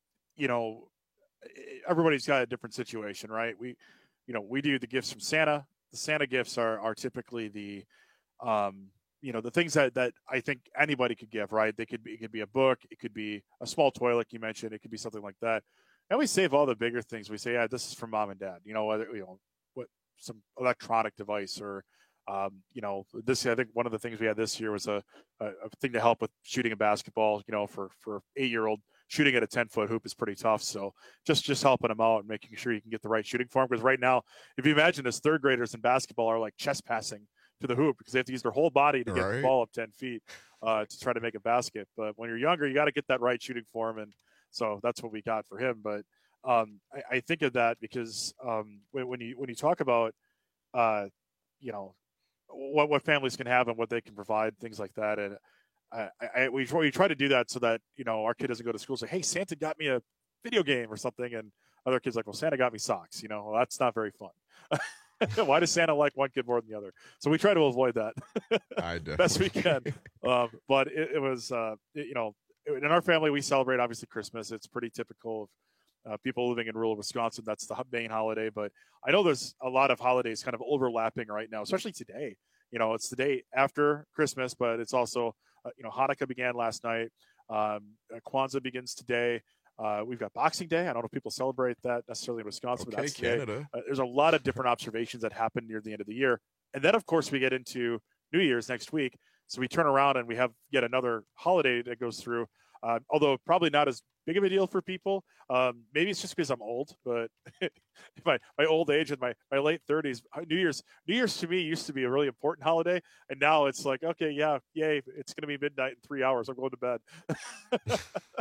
everybody's got a different situation, right? We do the gifts from Santa. The Santa gifts are typically the the things that I think anybody could give, right? It could be a book, it could be a small toy like you mentioned, it could be something like that. And we save all the bigger things. We say, yeah, this is from mom and dad. Whether some electronic device or this. I think one of the things we had this year was a thing to help with shooting a basketball. For 8-year-old, shooting at a 10-foot hoop is pretty tough. So just helping them out and making sure you can get the right shooting form. Because right now, if you imagine this, third graders in basketball are like chest passing to the hoop because they have to use their whole body to get the ball up 10 feet to try to make a basket. But when you're younger, you got to get that right shooting form, and so that's what we got for him. But I think of that because when you talk about what families can have and what they can provide, things like that, and we try to do that so that our kid doesn't go to school and say, hey, Santa got me a video game or something, and other kids like, well, Santa got me socks. Well, that's not very fun. Why does Santa like one kid more than the other? So we try to avoid that best we can. But it was in our family, we celebrate obviously Christmas. It's pretty typical of people living in rural Wisconsin. That's the main holiday. But I know there's a lot of holidays kind of overlapping right now, especially today. It's the day after Christmas, but it's also, Hanukkah began last night. Kwanzaa begins today. We've got Boxing Day. I don't know if people celebrate that necessarily in Wisconsin, but that's Canada. There's a lot of different observations that happen near the end of the year. And then, of course, we get into New Year's next week. So we turn around and we have yet another holiday that goes through, although probably not as big of a deal for people. Maybe it's just because I'm old, but my old age and my late 30s, New Year's to me used to be a really important holiday. And now it's like, okay, yeah, yay, it's going to be midnight in 3 hours. I'm going to bed.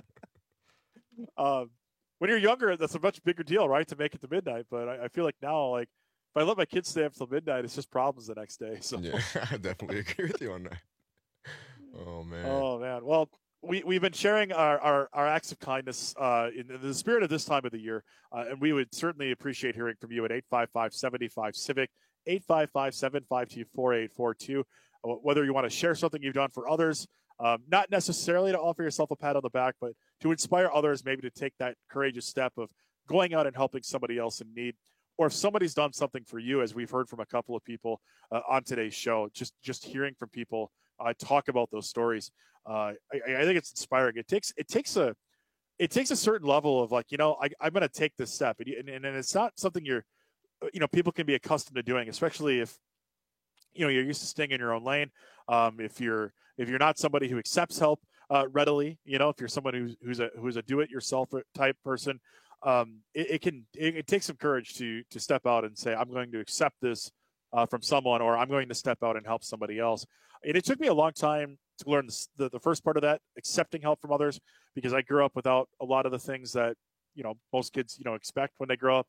When you're younger, that's a much bigger deal, right? To make it to midnight. But I feel like now, like if I let my kids stay up till midnight, it's just problems the next day. So yeah, I definitely agree with you on that. Oh man. Well, we've been sharing our acts of kindness in the spirit of this time of the year, and we would certainly appreciate hearing from you at 855-75-CIVIC, 855-752-4842. Whether you want to share something you've done for others, not necessarily to offer yourself a pat on the back, but to inspire others maybe to take that courageous step of going out and helping somebody else in need. Or if somebody's done something for you, as we've heard from a couple of people on today's show, just hearing from people talk about those stories, I think it's inspiring. It takes a certain level of like, I'm going to take this step, and it's not something people can be accustomed to doing, especially if you're used to staying in your own lane. If you're not somebody who accepts help readily, if you're someone who's a do-it-yourself type person. It takes some courage to step out and say, I'm going to accept this from someone, or I'm going to step out and help somebody else. And it took me a long time to learn the first part of that, accepting help from others, because I grew up without a lot of the things that, most kids, expect when they grow up.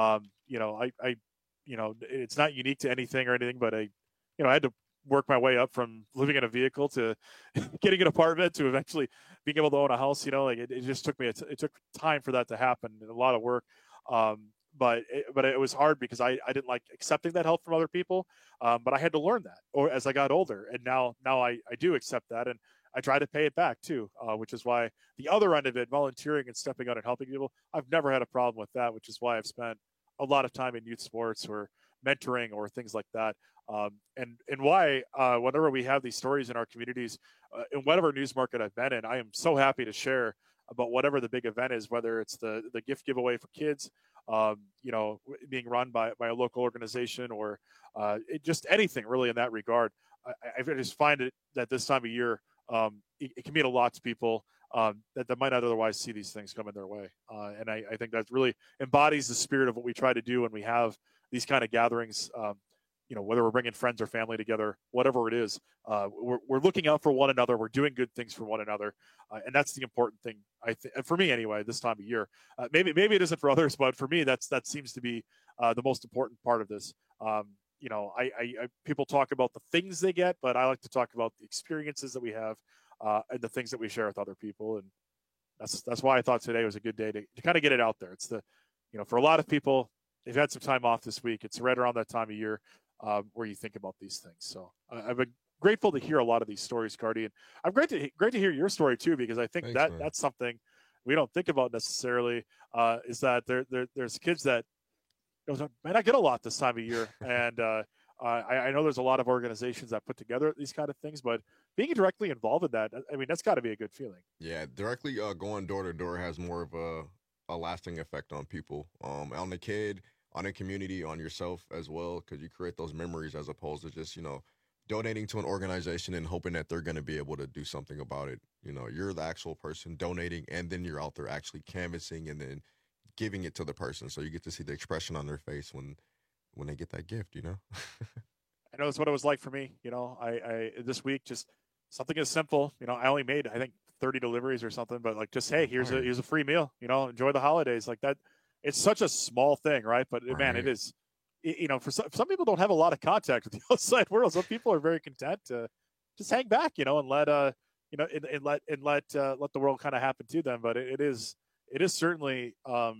It's not unique to anything or anything, but I had to work my way up from living in a vehicle to getting an apartment to eventually being able to own a house. It just took me, it took time for that to happen, and a lot of work. But it was hard because I didn't like accepting that help from other people. But I had to learn that, or as I got older, and now I do accept that, and I try to pay it back too, which is why the other end of it, volunteering and stepping out and helping people, I've never had a problem with that, which is why I've spent a lot of time in youth sports or mentoring or things like that. And why whenever we have these stories in our communities, in whatever news market I've been in, I am so happy to share about whatever the big event is, whether it's the gift giveaway for kids, being run by a local organization, or just anything really in that regard. I just find it that this time of year, it can mean a lot to people that might not otherwise see these things coming their way. And I think that really embodies the spirit of what we try to do when we have these kind of gatherings. whether we're bringing friends or family together, whatever it is, we're looking out for one another. We're doing good things for one another. And that's the important thing, I think, for me anyway, this time of year. Maybe it isn't for others, but for me, that seems to be the most important part of this. People talk about the things they get, but I like to talk about the experiences that we have and the things that we share with other people. And that's why I thought today was a good day to kind of get it out there. It's for a lot of people, they've had some time off this week. It's right around that time of year where you think about these things. So I've been grateful to hear a lot of these stories, Cardi. And I'm great to hear your story too, because I think that's something we don't think about necessarily, is that there's kids that may not get a lot this time of year. And I know there's a lot of organizations that put together these kind of things, but being directly involved in that, I mean, that's got to be a good feeling. Yeah, directly going door to door has more of a lasting effect on people, on the kid, on the community, on yourself as well, because you create those memories as opposed to just, donating to an organization and hoping that they're going to be able to do something about it. You're the actual person donating, and then you're out there actually canvassing and then giving it to the person. So you get to see the expression on their face when they get that gift, I know that's what it was like for me. I this week, just something as simple, I only made, I think, 30 deliveries or something, but like, just, hey, here's a free meal, enjoy the holidays like that. It's such a small thing, right? But man, it is, for some people don't have a lot of contact with the outside world. Some people are very content to just hang back, and let, let the world kind of happen to them. But it is certainly,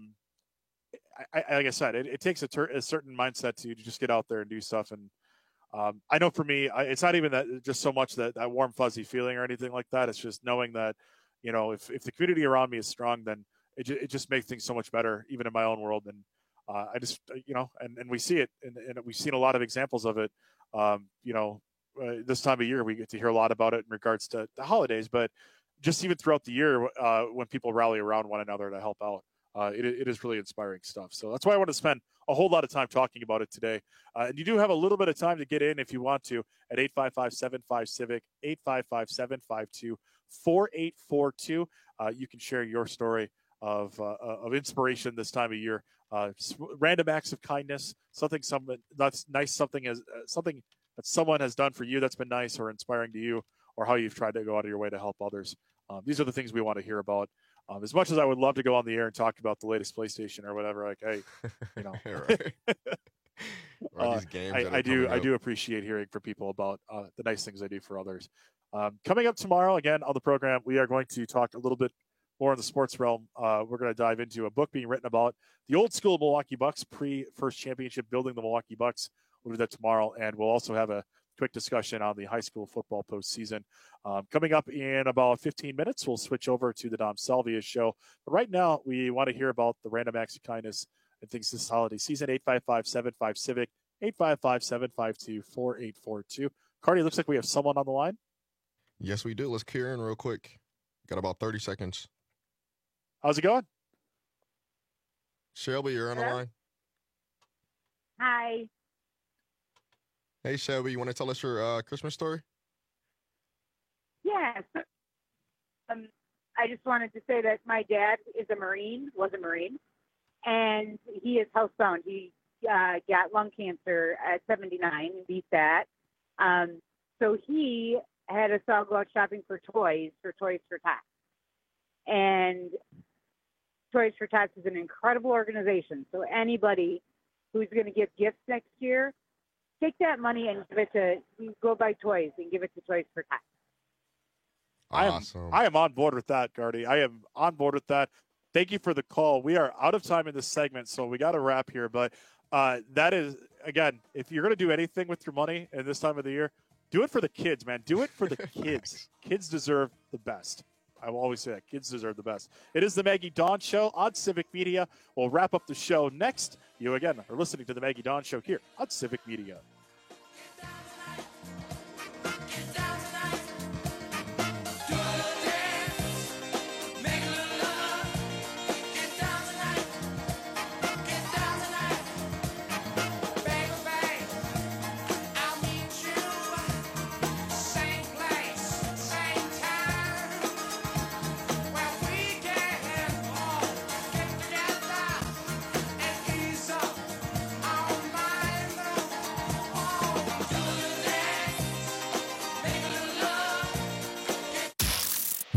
like I said, it takes a certain mindset to just get out there and do stuff. And I know for me, it's not even that just so much that warm, fuzzy feeling or anything like that. It's just knowing that, if the community around me is strong, then it just makes things so much better, even in my own world. And I just, and we see it, and we've seen a lot of examples of it. This time of year, we get to hear a lot about it in regards to the holidays, but just even throughout the year, when people rally around one another to help out, it is really inspiring stuff. So that's why I want to spend a whole lot of time talking about it today. And you do have a little bit of time to get in if you want to at 855-75-CIVIC, 855-752-4842. You can share your story of inspiration this time of year. Random acts of kindness, something that's nice, something that someone has done for you that's been nice or inspiring to you, or how you've tried to go out of your way to help others. These are the things we want to hear about. As much as I would love to go on the air and talk about the latest PlayStation or whatever, like, hey, I do appreciate hearing from people about the nice things I do for others. Coming up tomorrow, again, on the program, we are going to talk a little bit more in the sports realm. We're going to dive into a book being written about the old school Milwaukee Bucks, pre-first championship, building the Milwaukee Bucks. We'll do that tomorrow, and we'll also have a quick discussion on the high school football postseason. Coming up in about 15 minutes, we'll switch over to the Dom Salvia show. But right now, we want to hear about the random acts of kindness and things this holiday season. 855-75-CIVIC, 855-752-4842. Cardi, looks like we have someone on the line. Yes, we do. Let's key in real quick. Got about 30 seconds. How's it going? Shelby, you're on the line. Hi. Hey, Shelby, you want to tell us your Christmas story? Yes. I just wanted to say that my dad was a Marine, and he is housebound. He got lung cancer at 79 and beat that. So he had us all go out shopping for Toys for Tots. And Toys for Tots is an incredible organization. So anybody who's going to give gifts next year, take that money and give it to, go buy toys and give it to Toys for Tots. Awesome. I am on board with that, Gardy. I am on board with that. Thank you for the call. We are out of time in this segment, so we got to wrap here. But that is, again, if you're going to do anything with your money at this time of the year, do it for the kids, man. Do it for the kids. Kids deserve the best. I will always say that. Kids deserve the best. It is the Maggie Dawn Show on Civic Media. We'll wrap up the show next. You, again, are listening to the Maggie Dawn Show here on Civic Media.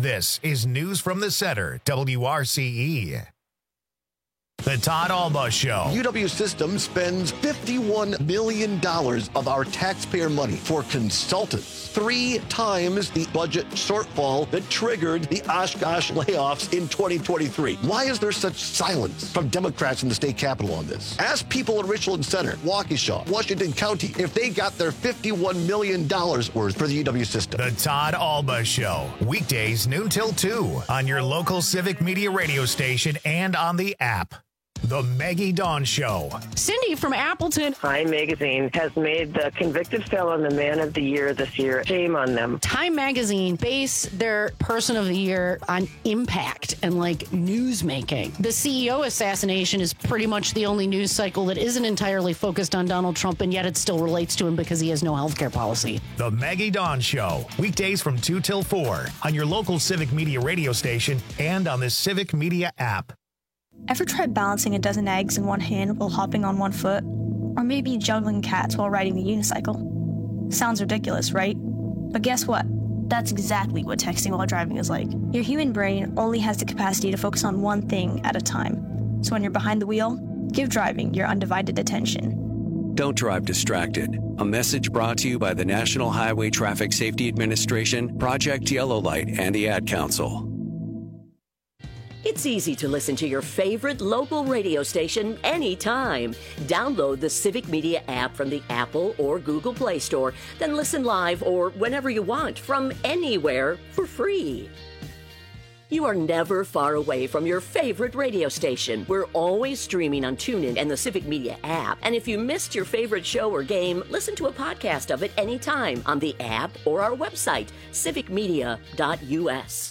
This is News from the Center, WRCE. The Todd Alba Show. UW System spends $51 million of our taxpayer money for consultants, 3 times the budget shortfall that triggered the Oshkosh layoffs in 2023. Why is there such silence from Democrats in the state capitol on this? Ask people in Richland Center, Waukesha, Washington County if they got their $51 million worth for the UW System. The Todd Alba Show. Weekdays noon till 2 on your local Civic Media radio station and on the app. The Maggie Dawn Show. Cindy from Appleton. Time Magazine has made the convicted felon the Man of the Year this year. Shame on them. Time Magazine base their Person of the Year on impact and like news making. The CEO assassination is pretty much the only news cycle that isn't entirely focused on Donald Trump, and yet it still relates to him because he has no health care policy. The Maggie Dawn Show. Weekdays from 2 till 4 on your local Civic Media radio station and on the Civic Media app. Ever tried balancing a dozen eggs in one hand while hopping on one foot? Or maybe juggling cats while riding a unicycle? Sounds ridiculous, right? But guess what? That's exactly what texting while driving is like. Your human brain only has the capacity to focus on one thing at a time. So when you're behind the wheel, give driving your undivided attention. Don't drive distracted. A message brought to you by the National Highway Traffic Safety Administration, Project Yellow Light, and the Ad Council. It's easy to listen to your favorite local radio station anytime. Download the Civic Media app from the Apple or Google Play Store, then listen live or whenever you want from anywhere for free. You are never far away from your favorite radio station. We're always streaming on TuneIn and the Civic Media app. And if you missed your favorite show or game, listen to a podcast of it anytime on the app or our website, civicmedia.us.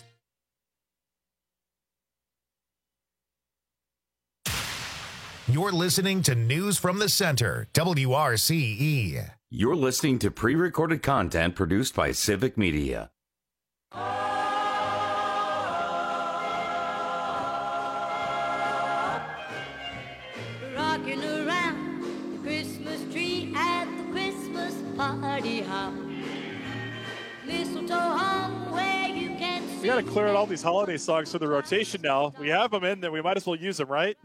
You're listening to News from the Center, WRCE. You're listening to pre-recorded content produced by Civic Media. Rocking around the Christmas tree at the Christmas party hop. Mistletoe hung where you can see. We got to clear out all these holiday songs for the rotation now. We have them in there. We might as well use them, right?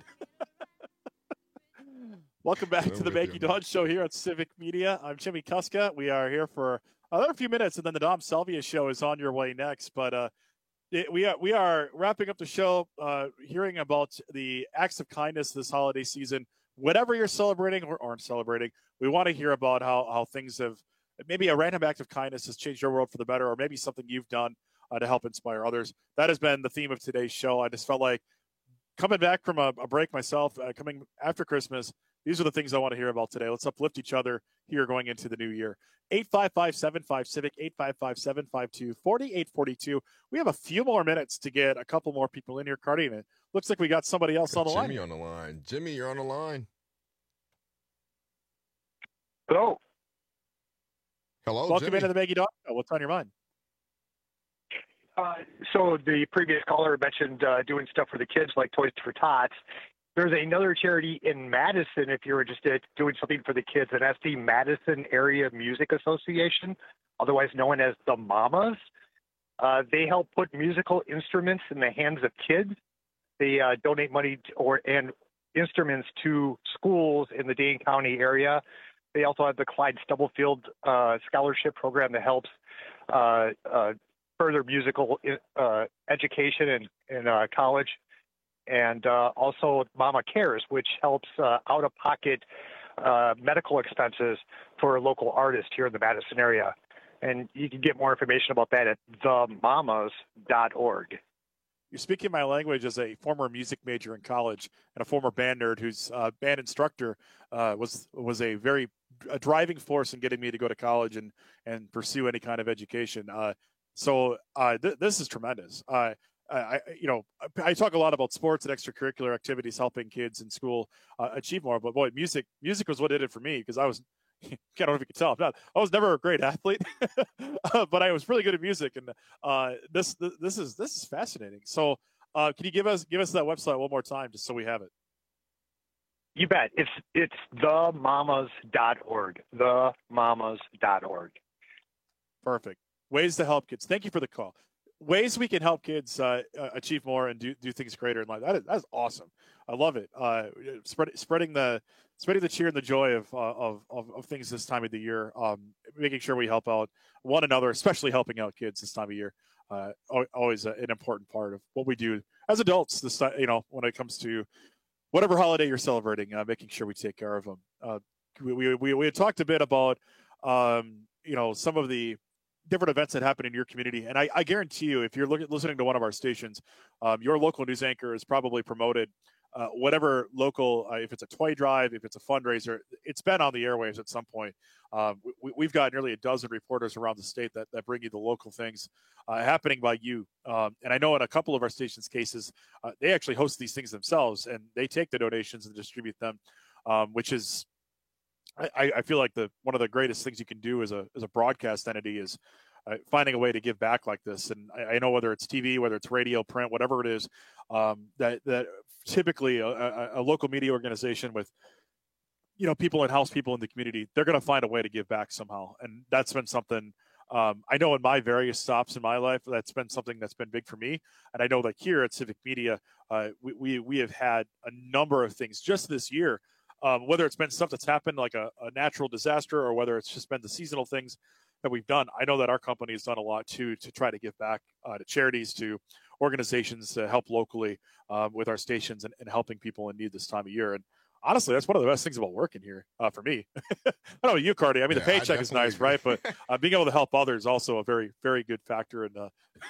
Welcome back to the Maggie Dawn Show here at Civic Media. I'm Jimmy Kuska. We are here for another few minutes, and then the Dom Salvia Show is on your way next. But we are wrapping up the show, hearing about the acts of kindness this holiday season. Whatever you're celebrating or aren't celebrating, we want to hear about how things have, maybe a random act of kindness has changed your world for the better, or maybe something you've done to help inspire others. That has been the theme of today's show. I just felt like coming back from a break myself, coming after Christmas, these are the things I want to hear about today. Let's uplift each other here going into the new year. 855-75-CIVIC, 855-752-4842. We have a few more minutes to get a couple more people in here. Cardi, and it looks like we got somebody else on the line. Jimmy on the line. Jimmy, you're on the line. Hello. Hello, Welcome Jimmy. into the Maggie Dawn Show. What's on your mind? So the previous caller mentioned doing stuff for the kids like Toys for Tots. There's another charity in Madison, if you're interested, doing something for the kids, and that's the Madison Area Music Association, otherwise known as the Mamas. They help put musical instruments in the hands of kids. They donate money and instruments to schools in the Dane County area. They also have the Clyde Stubblefield Scholarship Program that helps further musical education in college. And also Mama Cares, which helps out-of-pocket medical expenses for local artists here in the Madison area. And you can get more information about that at themamas.org. You're speaking my language as a former music major in college and a former band nerd whose band instructor was a very driving force in getting me to go to college and pursue any kind of education. So this is tremendous. I talk a lot about sports and extracurricular activities helping kids in school achieve more. But boy, music was what did it for me, because I was, I don't know if you can tell, I was never a great athlete, but I was really good at music, and this is fascinating. So can you give us that website one more time, just so we have it? You bet. It's themamas.org. Themamas.org. Perfect. Ways to help kids. Thank you for the call. ways we can help kids achieve more and do things greater in life. That's awesome. I love it. Spreading the cheer and the joy of things this time of the year. Making sure we help out one another, especially helping out kids this time of year. Always an important part of what we do as adults. This, when it comes to whatever holiday you're celebrating, making sure we take care of them. We had talked a bit about some of the different events that happen in your community, and I guarantee you, if you're listening to one of our stations, your local news anchor has probably promoted whatever local, if it's a toy drive, if it's a fundraiser, it's been on the airwaves at some point. We've got nearly a dozen reporters around the state that bring you the local things happening by you. And I know in a couple of our stations' cases, they actually host these things themselves, and they take the donations and distribute them, which is, I feel like one of the greatest things you can do as a broadcast entity is finding a way to give back like this. And I know whether it's TV, whether it's radio, print, whatever it is, that typically a local media organization with, people and house people in the community, they're going to find a way to give back somehow. And that's been something I know in my various stops in my life, that's been something that's been big for me. And I know that here at Civic Media, we have had a number of things just this year, whether it's been stuff that's happened like a natural disaster or whether it's just been the seasonal things that we've done. I know that our company has done a lot too to try to give back to charities, to organizations to help locally with our stations and helping people in need this time of year. And honestly, that's one of the best things about working here for me. I don't know you, Cardi. I mean, the paycheck is nice, right? But being able to help others is also a very, very good factor. In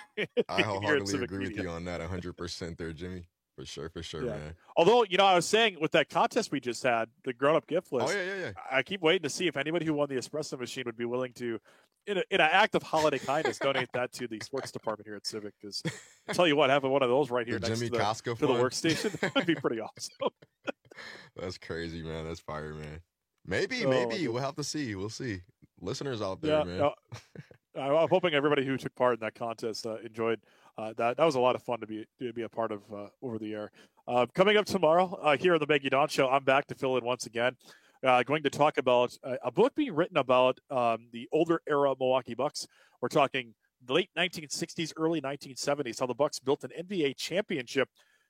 I wholeheartedly agree with you on that 100% there, Jimmy. For sure, yeah. Man. Although, I was saying with that contest we just had, the grown-up gift list, yeah. I keep waiting to see if anybody who won the espresso machine would be willing to, in an act of holiday kindness, donate that to the sports department here at Civic. Because I'll tell you what, having one of those right here next to the workstation would be pretty awesome. That's crazy, man. That's fire, man. Maybe we'll have to see. We'll see. Listeners out there, man. I'm hoping everybody who took part in that contest enjoyed that. That was a lot of fun to be a part of over the air. Coming up tomorrow here on the Maggie Dawn Show, I'm back to fill in once again. Going to talk about a book being written about the older era Milwaukee Bucks. We're talking the late 1960s, early 1970s, how the Bucks built an NBA championship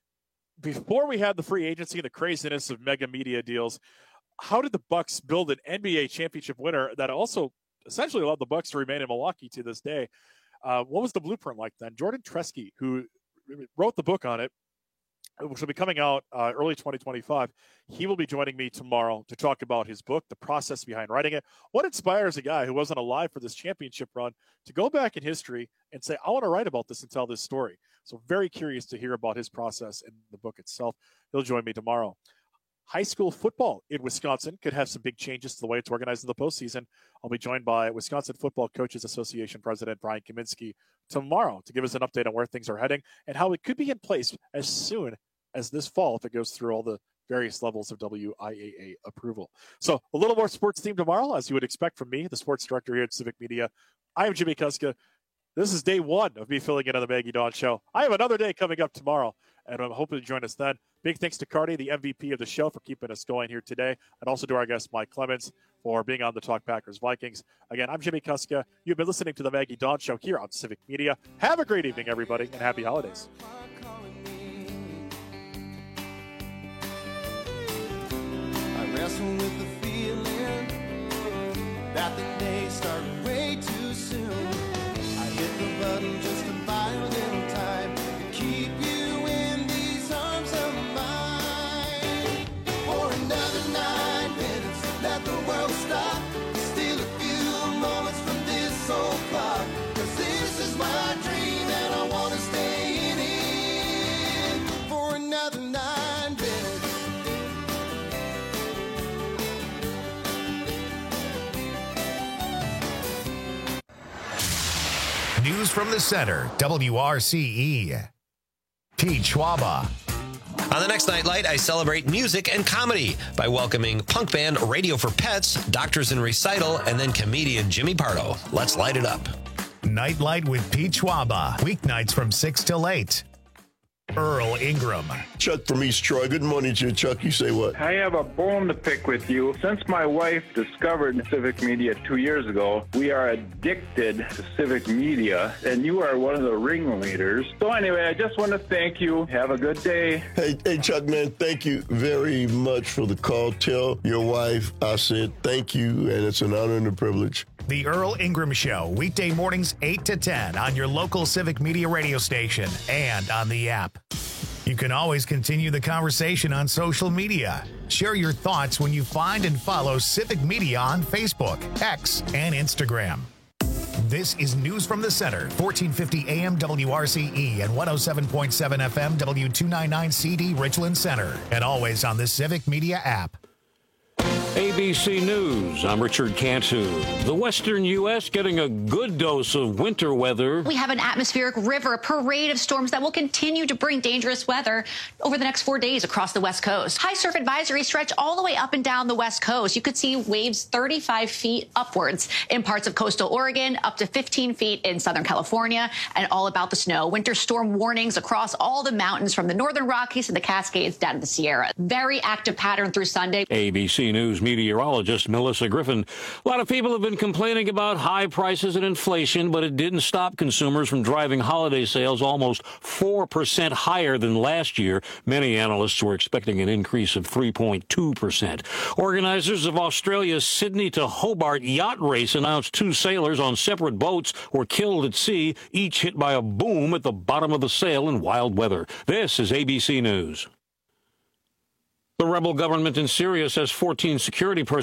before we had the free agency and the craziness of mega media deals. How did the Bucks build an NBA championship winner that also essentially allowed the Bucks to remain in Milwaukee to this day? What was the blueprint like then? Jordan Tresky, who wrote the book on it, which will be coming out early 2025, he will be joining me tomorrow to talk about his book, the process behind writing it. What inspires a guy who wasn't alive for this championship run to go back in history and say, I want to write about this and tell this story? So very curious to hear about his process and the book itself. He'll join me tomorrow. High school football in Wisconsin could have some big changes to the way it's organized in the postseason. I'll be joined by Wisconsin Football Coaches Association President Brian Kaminsky tomorrow to give us an update on where things are heading and how it could be in place as soon as this fall if it goes through all the various levels of WIAA approval. So a little more sports theme tomorrow, as you would expect from me, the sports director here at Civic Media. I am Jimmy Kuska. This is day one of me filling in on the Maggie Dawn Show. I have another day coming up tomorrow, and I'm hoping to join us then. Big thanks to Cardi, the MVP of the show, for keeping us going here today, and also to our guest, Mike Clemens, for being on the Talk Packers Vikings. Again, I'm Jimmy Kuska. You've been listening to the Maggie Dawn Show here on Civic Media. Have a great evening, everybody, and happy holidays. I wrestle with the feeling that the day started way too soon. I hit the button just to buy a little time to keep you in these arms of mine. For another 9 minutes, let the world stop. Steal a few moments from this old clock. 'Cause this is my dream and I want to stay in it for another 9 minutes. News from the center, WRCE. Pete Schwaba. On the next Nightlight, I celebrate music and comedy by welcoming punk band Radio for Pets, Doctors in Recital, and then comedian Jimmy Pardo. Let's light it up. Nightlight with Pete Schwaba. Weeknights from 6 till 8. Earl Ingram. Chuck from East Troy. Good morning to you, Chuck. You say what? I have a bone to pick with you. Since my wife discovered Civic Media 2 years ago, we are addicted to Civic Media, and you are one of the ringleaders. So anyway, I just want to thank you. Have a good day. Hey, Chuck, man, thank you very much for the call. Tell your wife I said thank you, and it's an honor and a privilege. The Earl Ingram Show, weekday mornings 8 to 10 on your local Civic Media radio station and on the app. You can always continue the conversation on social media. Share your thoughts when you find and follow Civic Media on Facebook, X, and Instagram. This is News from the Center, 1450 AM WRCE and 107.7 FM W299 CD Richland Center, and always on the Civic Media app. ABC News, I'm Richard Cantu. The western U.S. getting a good dose of winter weather. We have an atmospheric river, a parade of storms that will continue to bring dangerous weather over the next 4 days across the West Coast. High surf advisories stretch all the way up and down the West Coast. You could see waves 35 feet upwards in parts of coastal Oregon, up to 15 feet in Southern California, and all about the snow. Winter storm warnings across all the mountains from the Northern Rockies to the Cascades down to the Sierra. Very active pattern through Sunday. ABC News meteorologist Melissa Griffin. A lot of people have been complaining about high prices and inflation, but it didn't stop consumers from driving holiday sales almost 4% higher than last year. Many analysts were expecting an increase of 3.2%. Organizers of Australia's Sydney to Hobart yacht race announced 2 sailors on separate boats were killed at sea, each hit by a boom at the bottom of the sail in wild weather. This is ABC News. The rebel government in Syria says 14 security personnel